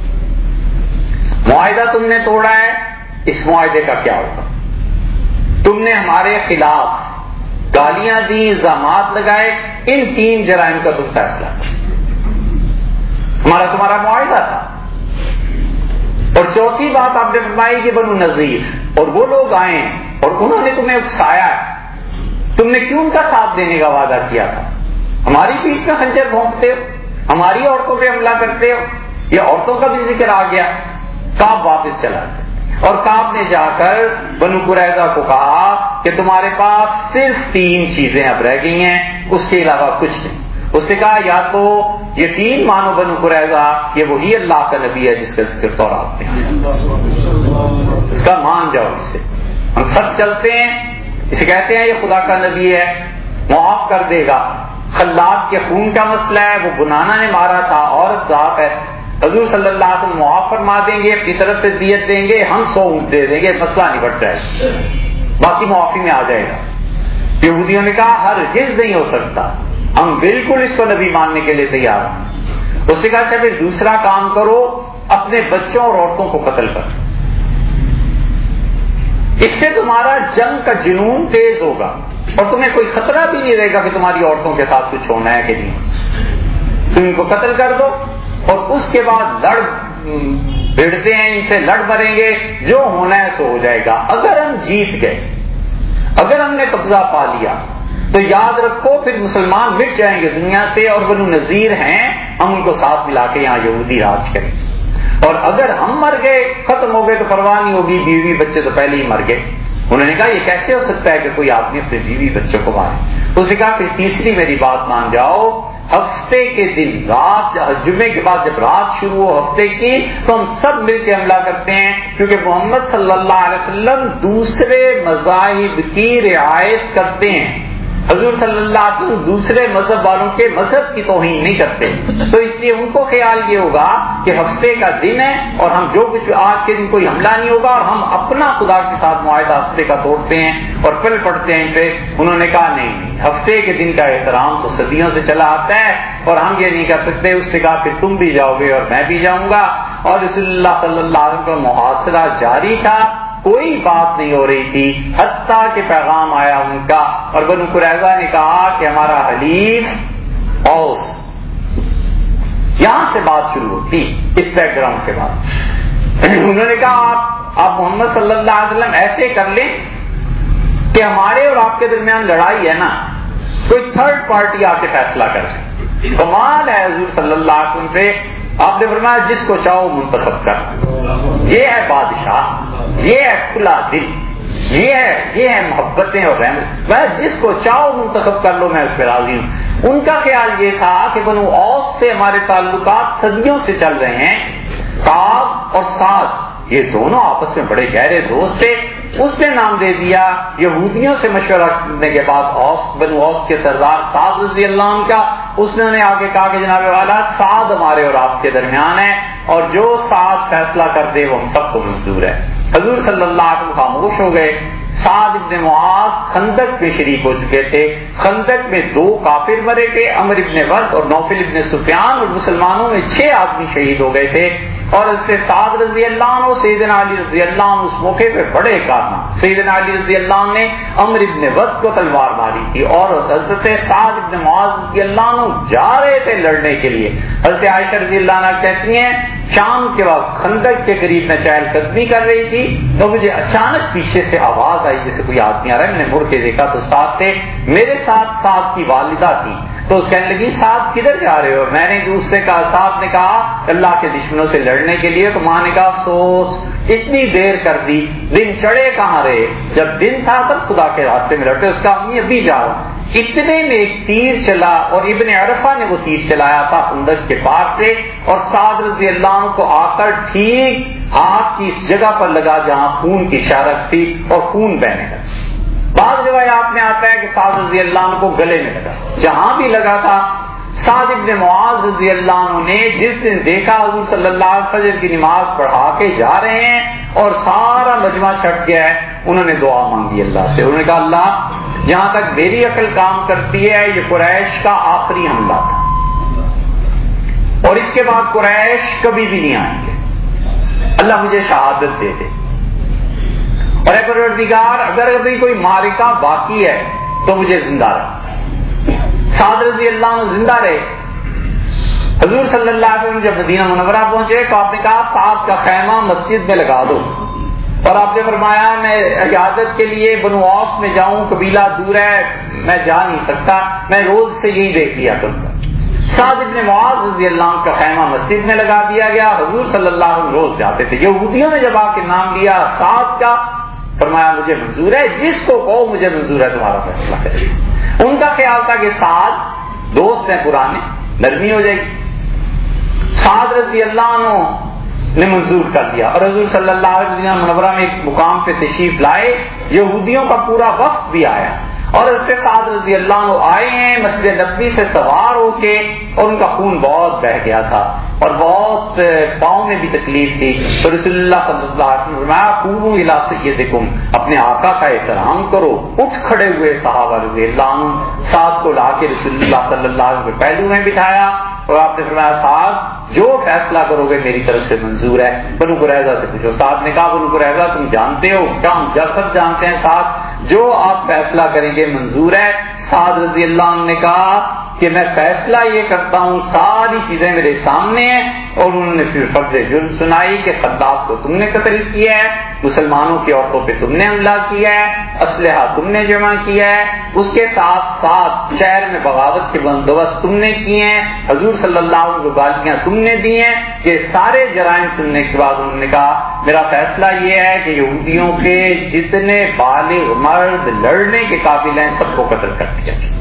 معاہدہ تم نے توڑا ہے, اس معاہدے کا کیا ہوگا. تم نے ہمارے خلاف گالیاں دی, الزامات لگائے, ان تین جرائم کا تم فیصلہ کرو. ہمارا تمہارا معاہدہ تھا. اور چوتھی بات آپ نے فرمائی کہ بنو نذیر اور وہ لوگ آئے ہیں اور انہوں نے تمہیں اکسایا ہے, تم نے کیوں ان کا ساتھ دینے کا وعدہ کیا تھا. ہماری پیٹھ میں خنجر بھونکتے ہو, ہماری عورتوں پہ حملہ کرتے ہو, یہ عورتوں کا بھی ذکر آ گیا. کعب واپس چلا گیا اور کعب نے جا کر بنو قریظہ کو کہا کہ تمہارے پاس صرف تین چیزیں اب رہ گئی ہیں, اس کے علاوہ کچھ نہیں. اس نے کہا یا تو یقین مانو بنو قریظہ یہ وہی اللہ کا نبی ہے جس کا ذکر تورات میں ہے, اس کا مان جاؤ, اس سے ہم سب چلتے ہیں اسے کہتے ہیں یہ خدا کا نبی ہے، معاف کر دے گا. خلاد کے خون کا مسئلہ ہے، وہ گنانا نے مارا تھا، عورت ذات ہے، حضور صلی اللہ علیہ وسلم معاف فرما دیں گے، اپنی طرف سے دیت دیں گے، ہم سو اونٹ دے دیں گے، مسئلہ نہیں بٹ جائے گا، باقی معافی میں آ جائے گا. یہودیوں نے کہا ہرگز نہیں ہو سکتا، ہم بالکل اس کو نبی ماننے کے لیے تیار ہیں. اس نے کہا اچھا پھر دوسرا کام کرو، اپنے بچوں اور عورتوں کو قتل کرو، اس سے تمہارا جنگ کا جنون تیز ہوگا اور تمہیں کوئی خطرہ بھی نہیں رہے گا کہ تمہاری عورتوں کے ساتھ کچھ ہونا ہے کہ نہیں. تم ان کو قتل کر دو اور اس کے بعد لڑ بھڑتے ہیں، ان سے لڑ مریں گے، جو ہونا ہے سو ہو جائے گا. اگر ہم جیت گئے، اگر ہم نے قبضہ پا لیا تو یاد رکھو پھر مسلمان مٹ جائیں گے دنیا سے، اور بنو نذیر ہیں، ہم ان کو ساتھ ملا کے یہاں یہودی راج کریں. اور اگر ہم مر گئے، ختم ہو گئے تو پرواہ نہیں ہوگی، بیوی بچے تو پہلے ہی مر گئے. انہوں نے کہا یہ کیسے ہو سکتا ہے کہ کوئی آدمی اپنے بیوی بچوں کو مارے. اس نے کہا پھر تیسری میری بات مان جاؤ، ہفتے کے دن رات، جمعے کے بعد جب رات شروع ہو ہفتے کی تو ہم سب مل کے حملہ کرتے ہیں، کیونکہ محمد صلی اللہ علیہ وسلم دوسرے مذاہب کی رعایت کرتے ہیں. حضور صلی اللہ علیہ وسلم دوسرے مذہب والوں کے مذہب کی توہین نہیں کرتے، تو اس لیے ان کو خیال یہ ہوگا کہ ہفتے کا دن ہے اور ہم جو کچھ آج کے دن کوئی حملہ نہیں ہوگا، اور ہم اپنا خدا کے ساتھ معاہدہ ہفتے کا توڑتے ہیں اور پل پڑتے ہیں پہ. انہوں نے کہا نہیں نہیں، ہفتے کے دن کا احترام تو صدیوں سے چلا آتا ہے اور ہم یہ نہیں کر سکتے. اس نے کہا پھر تم بھی جاؤ گے اور میں بھی جاؤں گا. اور رسول اللہ صلی اللہ علیہ وسلم کا محاصرہ جاری تھا، کوئی بات نہیں ہو رہی تھی، حتیٰ کہ پیغام آیا ان کا، اور بنو قریظہ نے کہا کہ ہمارا حلیف اوس. یہاں سے بات شروع ہوتی اس بیک گراؤنڈ کے بعد. انہوں نے کہا آپ آپ محمد صلی اللہ علیہ وسلم ایسے کر لیں کہ ہمارے اور آپ کے درمیان لڑائی ہے نا، کوئی تھرڈ پارٹی آ کے فیصلہ کرے. کمال ہے حضور صلی اللہ علیہ وسلم پہ. آپ نے فرمایا جس کو چاہو منتخب کر. یہ ہے بادشاہ، یہ ہے کھلا دل، یہ ہے یہ ہے محبتیں اور رحمت. میں جس کو چاہو منتخب کر لو، میں اس پہ راضی ہوں. ان کا خیال یہ تھا کہ بنو اوس سے ہمارے تعلقات صدیوں سے چل رہے ہیں. کعب اور سعد یہ دونوں آپس میں بڑے گہرے دوست تھے. اس نے نام دے دیا یہودیوں سے مشورہ کرنے کے بعد اوس، بنو اوس کے سردار سعد رضی اللہ عنہ کا. اس نے آگے کہا کہ جناب والا سعد ہمارے اور آپ کے درمیان ہے، اور جو سعد فیصلہ کر دے وہ ہم سب کو منظور ہے. حضور صلی اللہ علیہ وسلم خاموش ہو گئے. سعد ابن معاذ خندق میں شریک ہو چکے تھے. خندق میں دو کافر مرے تھے، عمر ابن ورد اور نوفل ابن سفیان، اور مسلمانوں میں چھ آدمی شہید ہو گئے تھے. اور اس سے سعد رضی اللہ عنہ، سیدنا علی رضی اللہ عنہ اس موقع پہ بڑے کارنامے. سیدنا علی رضی اللہ عنہ نے عمر ابن ورد کو تلوار ماری تھی، اور حضرت سعد ابن معاذ رضی اللہ عنہ جا رہے تھے لڑنے کے لیے. حضرت عائشہ رضی اللہ عنہ کہتی ہیں شام کے وقت خندق کے قریب میں چہل قدمی کر رہی تھی تو مجھے اچانک پیچھے سے آواز آئی جیسے کوئی آدمی آ رہا ہے. میں نے مڑ کے دیکھا تو ساتھ تھے، میرے ساتھ سعد کی والدہ تھی. تو کہنے لگی سعد کدھر جا رہے ہو؟ میں نے اس سے کہا، سعد نے کہا اللہ کے دشمنوں سے لڑنے کے لیے. تو ماں نے کہا افسوس اتنی دیر کر دی، دن چڑھے کہاں رہے؟ جب دن تھا تب خدا کے راستے میں لڑتے. اس کا امی ابھی جا رہا. اتنے میں ایک تیر چلا اور ابن عرفہ نے وہ تیر چلایا تھا خندق کے پار سے، اور سعد رضی اللہ عنہ کو آ کر ٹھیک ہاتھ کی اس جگہ پر لگا جہاں خون کی شارت تھی اور خون بہنے لگا. بعض روایات میں آتا ہے کہ سعد رضی اللہ عنہ کو گلے میں لگا، جہاں بھی لگا تھا. سعد ابن معاذ رضی اللہ عنہ نے جس دن دیکھا حضور صلی اللہ علیہ وسلم فجر کی نماز پڑھا کے جا رہے ہیں اور سارا مجمع چھٹ گیا ہے، انہوں نے دعا مانگی اللہ سے. انہوں نے کہا اللہ جہاں تک میری عقل کام کرتی ہے یہ قریش کا آخری حملہ تھا، اور اس کے بعد قریش کبھی بھی نہیں آئیں گے. اللہ مجھے شہادت دے دے، اور اے پروردگار اگر ابھی کوئی معرکہ باقی ہے تو مجھے زندہ رکھ. سعد رضی اللہ عنہ زندہ رہے. حضور صلی اللہ علیہ وسلم جب مدینہ منورہ پہنچے تو آپ نے کہا سعد کا خیمہ مسجد میں لگا دو، اور آپ نے فرمایا میں عیادت کے لیے بنو اوس میں جاؤں، قبیلہ دور ہے، میں جا نہیں سکتا، میں روز سے یہی دیکھ لیا کروں. سعد ابن معاذ رضی اللہ عنہ کا خیمہ مسجد میں لگا دیا گیا. حضور صلی اللہ علیہ وسلم روز جاتے تھے. یہودیوں نے جب آ کے نام لیا سعد کا، فرمایا مجھے منظور ہے، جس کو کہو مجھے منظور ہے، تمہارا فیصلہ کرے. ان کا خیال تھا کہ سعد دوست ہیں پرانے، نرمی ہو جائے گی. سعد رضی اللہ عنہ نے منظور کر دیا، اور حضور صلی اللہ علیہ وسلم منورہ میں ایک مقام پہ تشریف لائے یہودیوں کا پورا وقت بھی آیا اور حضرت سعد رضی اللہ عنہ آئے ہیں مسجد نبوی سے سوار ہو کے، اور ان کا خون بہت بہہ گیا تھا اور بہت پاؤں میں بھی تکلیف تھی. تو رسول اللہ صلی اللہ علیہ وسلم فرمایا قوموا الی سیدکم، اپنے آقا کا احترام کرو. اٹھ کھڑے ہوئے صحابہ رضی اللہ عنہ، سعد کو لا کے رسول اللہ صلی اللہ علیہ وسلم کے پہلو میں بٹھایا اور آپ نے فرمایا سعد جو فیصلہ کرو گے میری طرف سے منظور ہے. بنو قریظہ سے پوچھو. سعد نے کہا بنو قریظہ تم جانتے ہو کیا؟ ہم جب سب جانتے ہیں سعد، جو آپ فیصلہ کریں گے منظور ہے. سعد رضی اللہ عنہ نے کہا کہ میں فیصلہ یہ کرتا ہوں، ساری چیزیں میرے سامنے ہیں. اور انہوں نے پھر فرض جرم سنائی کہ خداب کو تم نے قتل کیا ہے، مسلمانوں کی عورتوں پہ تم نے حملہ کیا ہے، اسلحہ تم نے جمع کیا ہے، اس کے ساتھ ساتھ شہر میں بغاوت کے بندوبست تم نے کیے ہیں، حضور صلی اللہ علیہ وسلم کو گالیاں تم نے دی ہیں. یہ سارے جرائم سننے کے بعد انہوں نے کہا میرا فیصلہ یہ ہے کہ یہودیوں کے جتنے بالغ مرد لڑنے کے قابل ہیں سب کو قتل کر دیا جائے.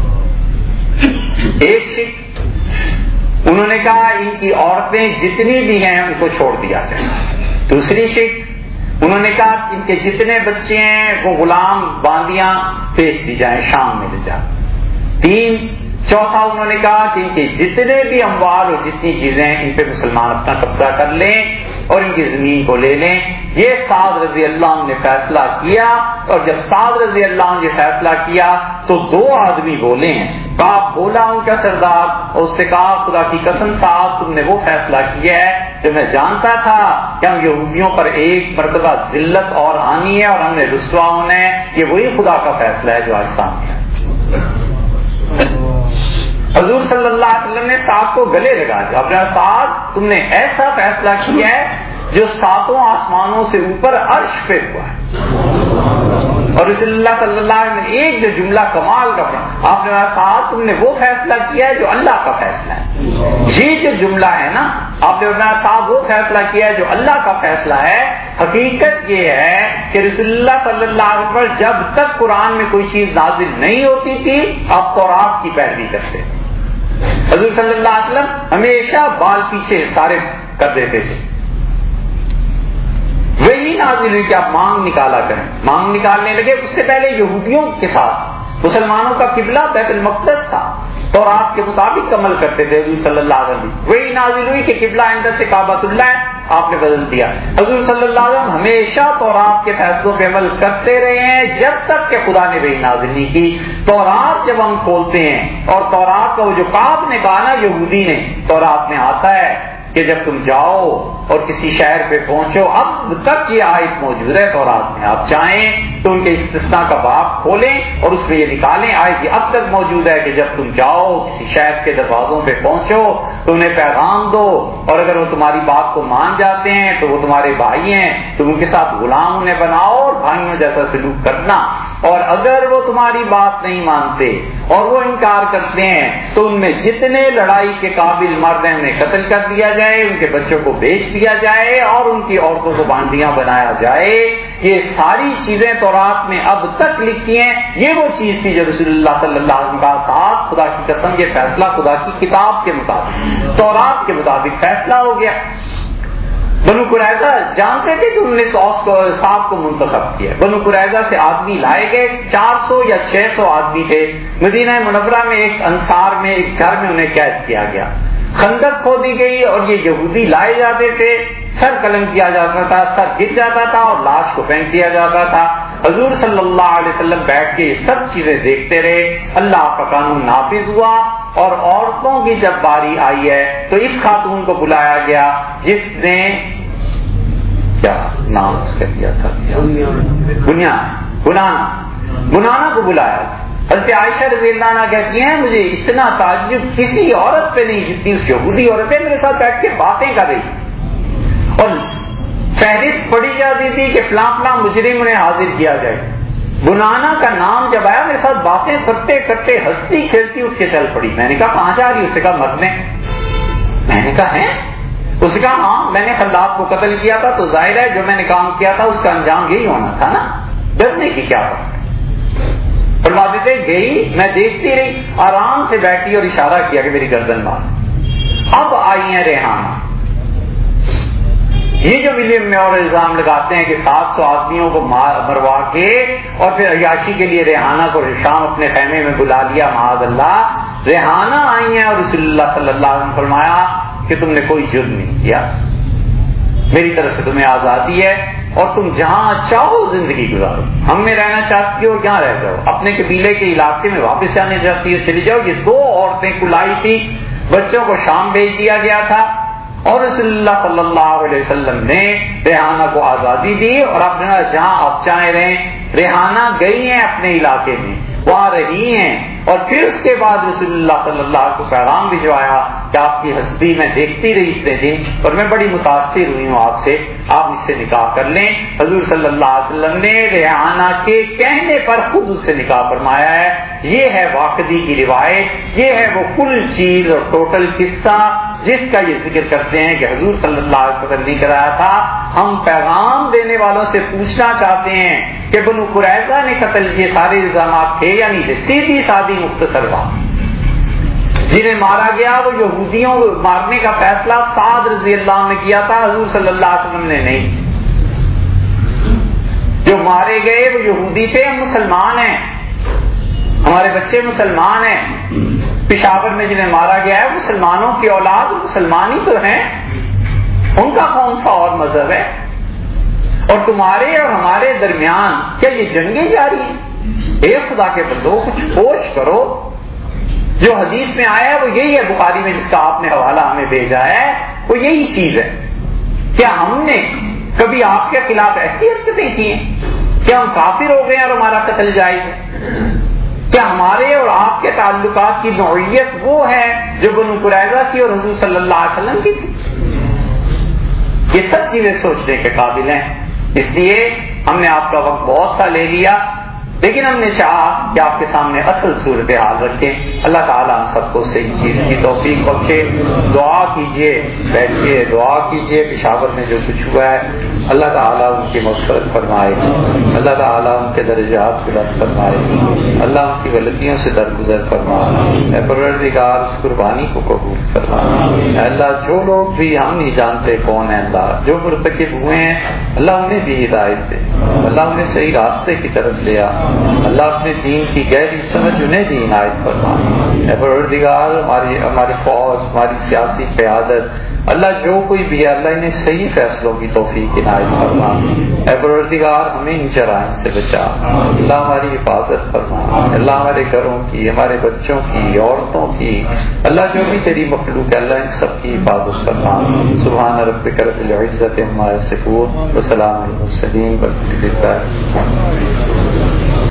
ایک شک انہوں نے کہا ان کی عورتیں جتنی بھی ہیں ان کو چھوڑ دیا جائے. دوسری شک انہوں نے کہا ان کے جتنے بچے ہیں وہ غلام باندیاں پیش دی جائیں، شام میں لے جائیں. تین چوتھا انہوں نے کہا کہ ان کے جتنے بھی اموال اور جتنی چیزیں ہیں ان پہ مسلمان اپنا قبضہ کر لیں اور ان کی زمین کو لے لیں. یہ سعد رضی اللہ عنہ نے فیصلہ کیا. اور جب سعد رضی اللہ عنہ نے فیصلہ کیا تو دو آدمی بولے ہیں. باپ بولا ان کا سردار اور اس سے کہا خدا کی قسم صاحب تم نے وہ فیصلہ کیا ہے جو میں جانتا تھا کہ ہم یہودیوں پر ایک مرتبہ ذلت اور آنی ہے اور ہم نے رسوا ہونا ہے. یہ وہی خدا کا فیصلہ ہے جو آج سامنے ہے. حضور صلی اللہ علیہ وسلم نے صاحب کو گلے لگا دیا. اپنا صاحب تم نے ایسا فیصلہ کیا ہے جو ساتوں آسمانوں سے اوپر عرش پہ ہوا ہے. اور رسول اللہ صلی اللہ علیہ وسلم نے ایک جو جملہ کمال کا پڑھا، آپ نے کہا صاحب تم نے وہ فیصلہ کیا ہے جو اللہ کا فیصلہ ہے. یہ جو جملہ ہے نا آپ نے کہا صاحب وہ فیصلہ کیا ہے جو اللہ کا فیصلہ ہے. حقیقت یہ ہے کہ رسول اللہ صلی اللہ علیہ وسلم جب تک قرآن میں کوئی چیز نازل نہیں ہوتی تھی آپ تورات کی پیروی کرتے. حضور صلی اللہ علیہ وسلم ہمیشہ بال پیچھے سارے کر دیتے تھے. وہی نازل ہوئی کہ آپ مانگ نکالا کریں. مانگ نکالنے لگے. اس سے پہلے یہودیوں کے ساتھ مسلمانوں کا قبلہ بیت المقدس تھا، تورات کے مطابق عمل کرتے تھے حضور صلی اللہ علیہ وسلم. وہی نازل ہوئی کہ قبلہ اندر سے کعبۃ اللہ ہے، آپ نے بدل دیا. حضور صلی اللہ علیہ وسلم ہمیشہ تورات کے فیصلوں پہ عمل کرتے رہے ہیں جب تک کہ خدا نے وہی نازل نہیں کی. تورات جب ہم کھولتے ہیں اور تورات کا وہ جو کعب نے کہا نا یہودی نے، تورات میں آتا ہے کہ جب تم جاؤ اور کسی شہر پہ پہنچو، اب تک یہ آیت موجود ہے تورات میں، آپ چاہیں تو ان کے استثناء کا باب کھولیں اور اس میں یہ نکالیں. آیت یہ اب تک موجود ہے کہ جب تم جاؤ کسی شہر کے دروازوں پہ پہنچو تو انہیں پیغام دو، اور اگر وہ تمہاری بات کو مان جاتے ہیں تو وہ تمہارے بھائی ہیں، تم ان کے ساتھ غلام انہیں بناؤ اور بھائیوں جیسا سلوک کرنا. اور اگر وہ تمہاری بات نہیں مانتے اور وہ انکار کرتے ہیں تو ان میں جتنے لڑائی کے قابل مرد ہیں انہیں قتل کر دیا جائے، ان کے بچوں کو بیچ دیا جائے اور ان کی عورتوں کو باندیاں بنایا جائے. یہ ساری چیزیں تورات میں اب تک لکھی ہیں. یہ وہ چیز تھی جو رسول اللہ صلی اللہ علیہ وسلم کا ساتھ خدا کی قسم یہ فیصلہ خدا کی کتاب کے مطابق تورات کے مطابق فیصلہ ہو گیا. بنو قریظہ جانتے تھے کہ انہوں نے سات کو منتخب کیا. بنو قریظہ سے آدمی لائے گئے، چار سو یا چھ سو آدمی تھے. مدینہ منورہ میں ایک انصار میں ایک گھر میں انہیں قید کیا گیا. خندق کھودی گئی اور یہ یہودی لائے جاتے تھے. سر قلم کیا جاتا تھا، سر گر جاتا تھا اور لاش کو پھینک دیا جاتا تھا. حضور صلی اللہ علیہ وسلم بیٹھ کے یہ سب چیزیں دیکھتے رہے. اللہ کا قانون نافذ ہوا اور عورتوں کی جب باری آئی ہے تو اس خاتون کو بلایا گیا جس نے کیا نام اس کا دیا تھا، بنیان بنانا بنانا کو بلایا. حضرت عائشہ رضی اللہ عنہ کہتی ہیں مجھے اتنا تعجب کسی عورت پہ نہیں جتنی اس یہودی عورتیں میرے ساتھ بیٹھ کے باتیں کر رہی اور فہرست پڑھی جاتی تھی کہ فلاں فلاں مجرم انہیں حاضر کیا جائے. بنانا کا نام جب آیا میرے ساتھ باتیں کرتے کرتے ہنستی کھیلتی اٹھ کے چل پڑی. میں نے کہا کہاں جا رہی؟ اس سے کہا مرنے. میں نے کہا ہے؟ اس نے کہا ہاں میں نے خلاف کو قتل کیا تھا تو ظاہر ہے جو میں نے کام کیا تھا اس کا انجام یہی ہونا تھا نا، ڈرنے کی کیا بات. فرما دیتے گئی، میں دیکھتی رہی، آرام سے بیٹھی اور اشارہ کیا کہ میری گردن باندھ. اب آئی ہیں ریحانہ. یہ جو ولیم میں اور الزام لگاتے ہیں کہ سات سو آدمیوں کو مروا کے اور پھر عیاشی کے لیے ریحانہ کو شام اپنے خیمے میں بلا لیا، معاذ اللہ، ریحانہ آئی ہیں اور رسول اللہ صلی اللہ علیہ وسلم فرمایا کہ تم نے کوئی جرم نہیں کیا، میری طرف سے تمہیں آزادی ہے اور تم جہاں چاہو زندگی گزارو، ہم میں رہنا چاہتی ہو یہاں رہ جاؤ، اپنے قبیلے کے علاقے میں واپس جانے چاہتی ہو چلی جاؤ۔ یہ دو عورتیں کلائی تھی، بچوں کو شام بھیج دیا گیا تھا اور رسول اللہ صلی اللہ علیہ وسلم نے ریحانہ کو آزادی دی اور آپ نے جہاں آپ چاہیں رہیں۔ ریحانہ گئی ہیں اپنے علاقے میں، وہاں رہی ہیں، اور پھر اس کے بعد رسول اللہ صلی اللہ علیہ وسلم کو پیغام بھجوایا کہ آپ کی ہستی میں دیکھتی رہی اتنے دن اور میں بڑی متاثر ہوئی ہوں آپ سے، آپ اس سے نکاح کر لیں۔ حضور صلی اللہ علیہ وسلم نے ریحانہ کے کہنے پر خود اس سے نکاح فرمایا ہے۔ یہ ہے واقعی کی روایت، یہ ہے وہ کل چیز اور ٹوٹل قصہ جس کا یہ ذکر کرتے ہیں کہ حضور صلی اللہ علیہ وسلم نے کرایا تھا۔ ہم پیغام دینے والوں سے پوچھنا چاہتے ہیں کہ بنو قریظہ نے قتل کیے سارے الزامات تھے یا نہیں تھے؟ سیدھی سادی مختصر بات، جنہیں مارا گیا وہ یہودیوں کو مارنے کا فیصلہ سعد رضی اللہ عنہ نے کیا تھا، حضور صلی اللہ علیہ وسلم نے نہیں۔ جو مارے گئے وہ یہودی تھے، ہم مسلمان ہیں، ہمارے بچے مسلمان ہیں۔ پشاور میں جنہیں مارا گیا ہے مسلمانوں کی اولاد، مسلمان ہی تو ہیں، ان کا کون سا اور مذہب ہے؟ اور تمہارے اور ہمارے درمیان کیا یہ جنگیں جاری ہیں؟ اے خدا کے بندو کچھ ہوش کرو۔ جو حدیث میں آیا ہے وہ یہی ہے، بخاری میں جس کا آپ نے حوالہ ہمیں بھیجا ہے وہ یہی چیز ہے۔ کیا ہم نے کبھی آپ کے خلاف ایسی حرکتیں کی ہیں؟ کیا ہم کافر ہو گئے اور ہمارا قتل جائز ہے؟ کیا ہمارے اور آپ کے تعلقات کی نوعیت وہ ہے جو بنو قریظہ کی اور حضور صلی اللہ علیہ وسلم کی تھی؟ یہ سب چیزیں سوچنے کے قابل ہیں۔ اس لیے ہم نے آپ کا وقت بہت سا لے لیا، لیکن ہم نے چاہا کہ آپ کے سامنے اصل صورتحال رکھیں۔ اللہ تعالیٰ ہم سب کو صحیح چیز کی توفیق بخشے۔ دعا کیجیے، بیٹھیے، دعا کیجیے۔ پشاور میں جو کچھ ہوا ہے اللہ تعالیٰ ان کی مغفرت فرمائے، اللہ تعالیٰ ان کے درجات بلند فرمائے، اللہ ان کی غلطیوں سے درگزر فرمائے۔ اے پروردگار اس قربانی کو قبول فرما۔ اے اللہ جو لوگ بھی ہم نہیں جانتے کون ہیں، اللہ جو مرتکب ہوئے ہیں اللہ انہیں بھی ہدایت دے، اللہ انہیں صحیح راستے کی طرف لے آ، اللہ اپنے دین کی گہری سمجھ انہیں بھی عنایت فرما۔ اے پروردگار ہماری ہماری فوج، ہماری سیاسی قیادت، اللہ جو کوئی بھی ہے اللہ انہیں صحیح فیصلوں کی توفیق عنایت فرما۔ اے پروردگار ہمیں ان جرائم سے بچا، اللہ ہماری حفاظت فرما، اللہ ہمارے گھروں کی، ہمارے بچوں کی، عورتوں کی، اللہ جو بھی تیری مخلوق ہے اللہ ان سب کی حفاظت فرما۔ سبحان ربک رب العزۃ عما یصفون وسلام علی المرسلین والحمد للہ۔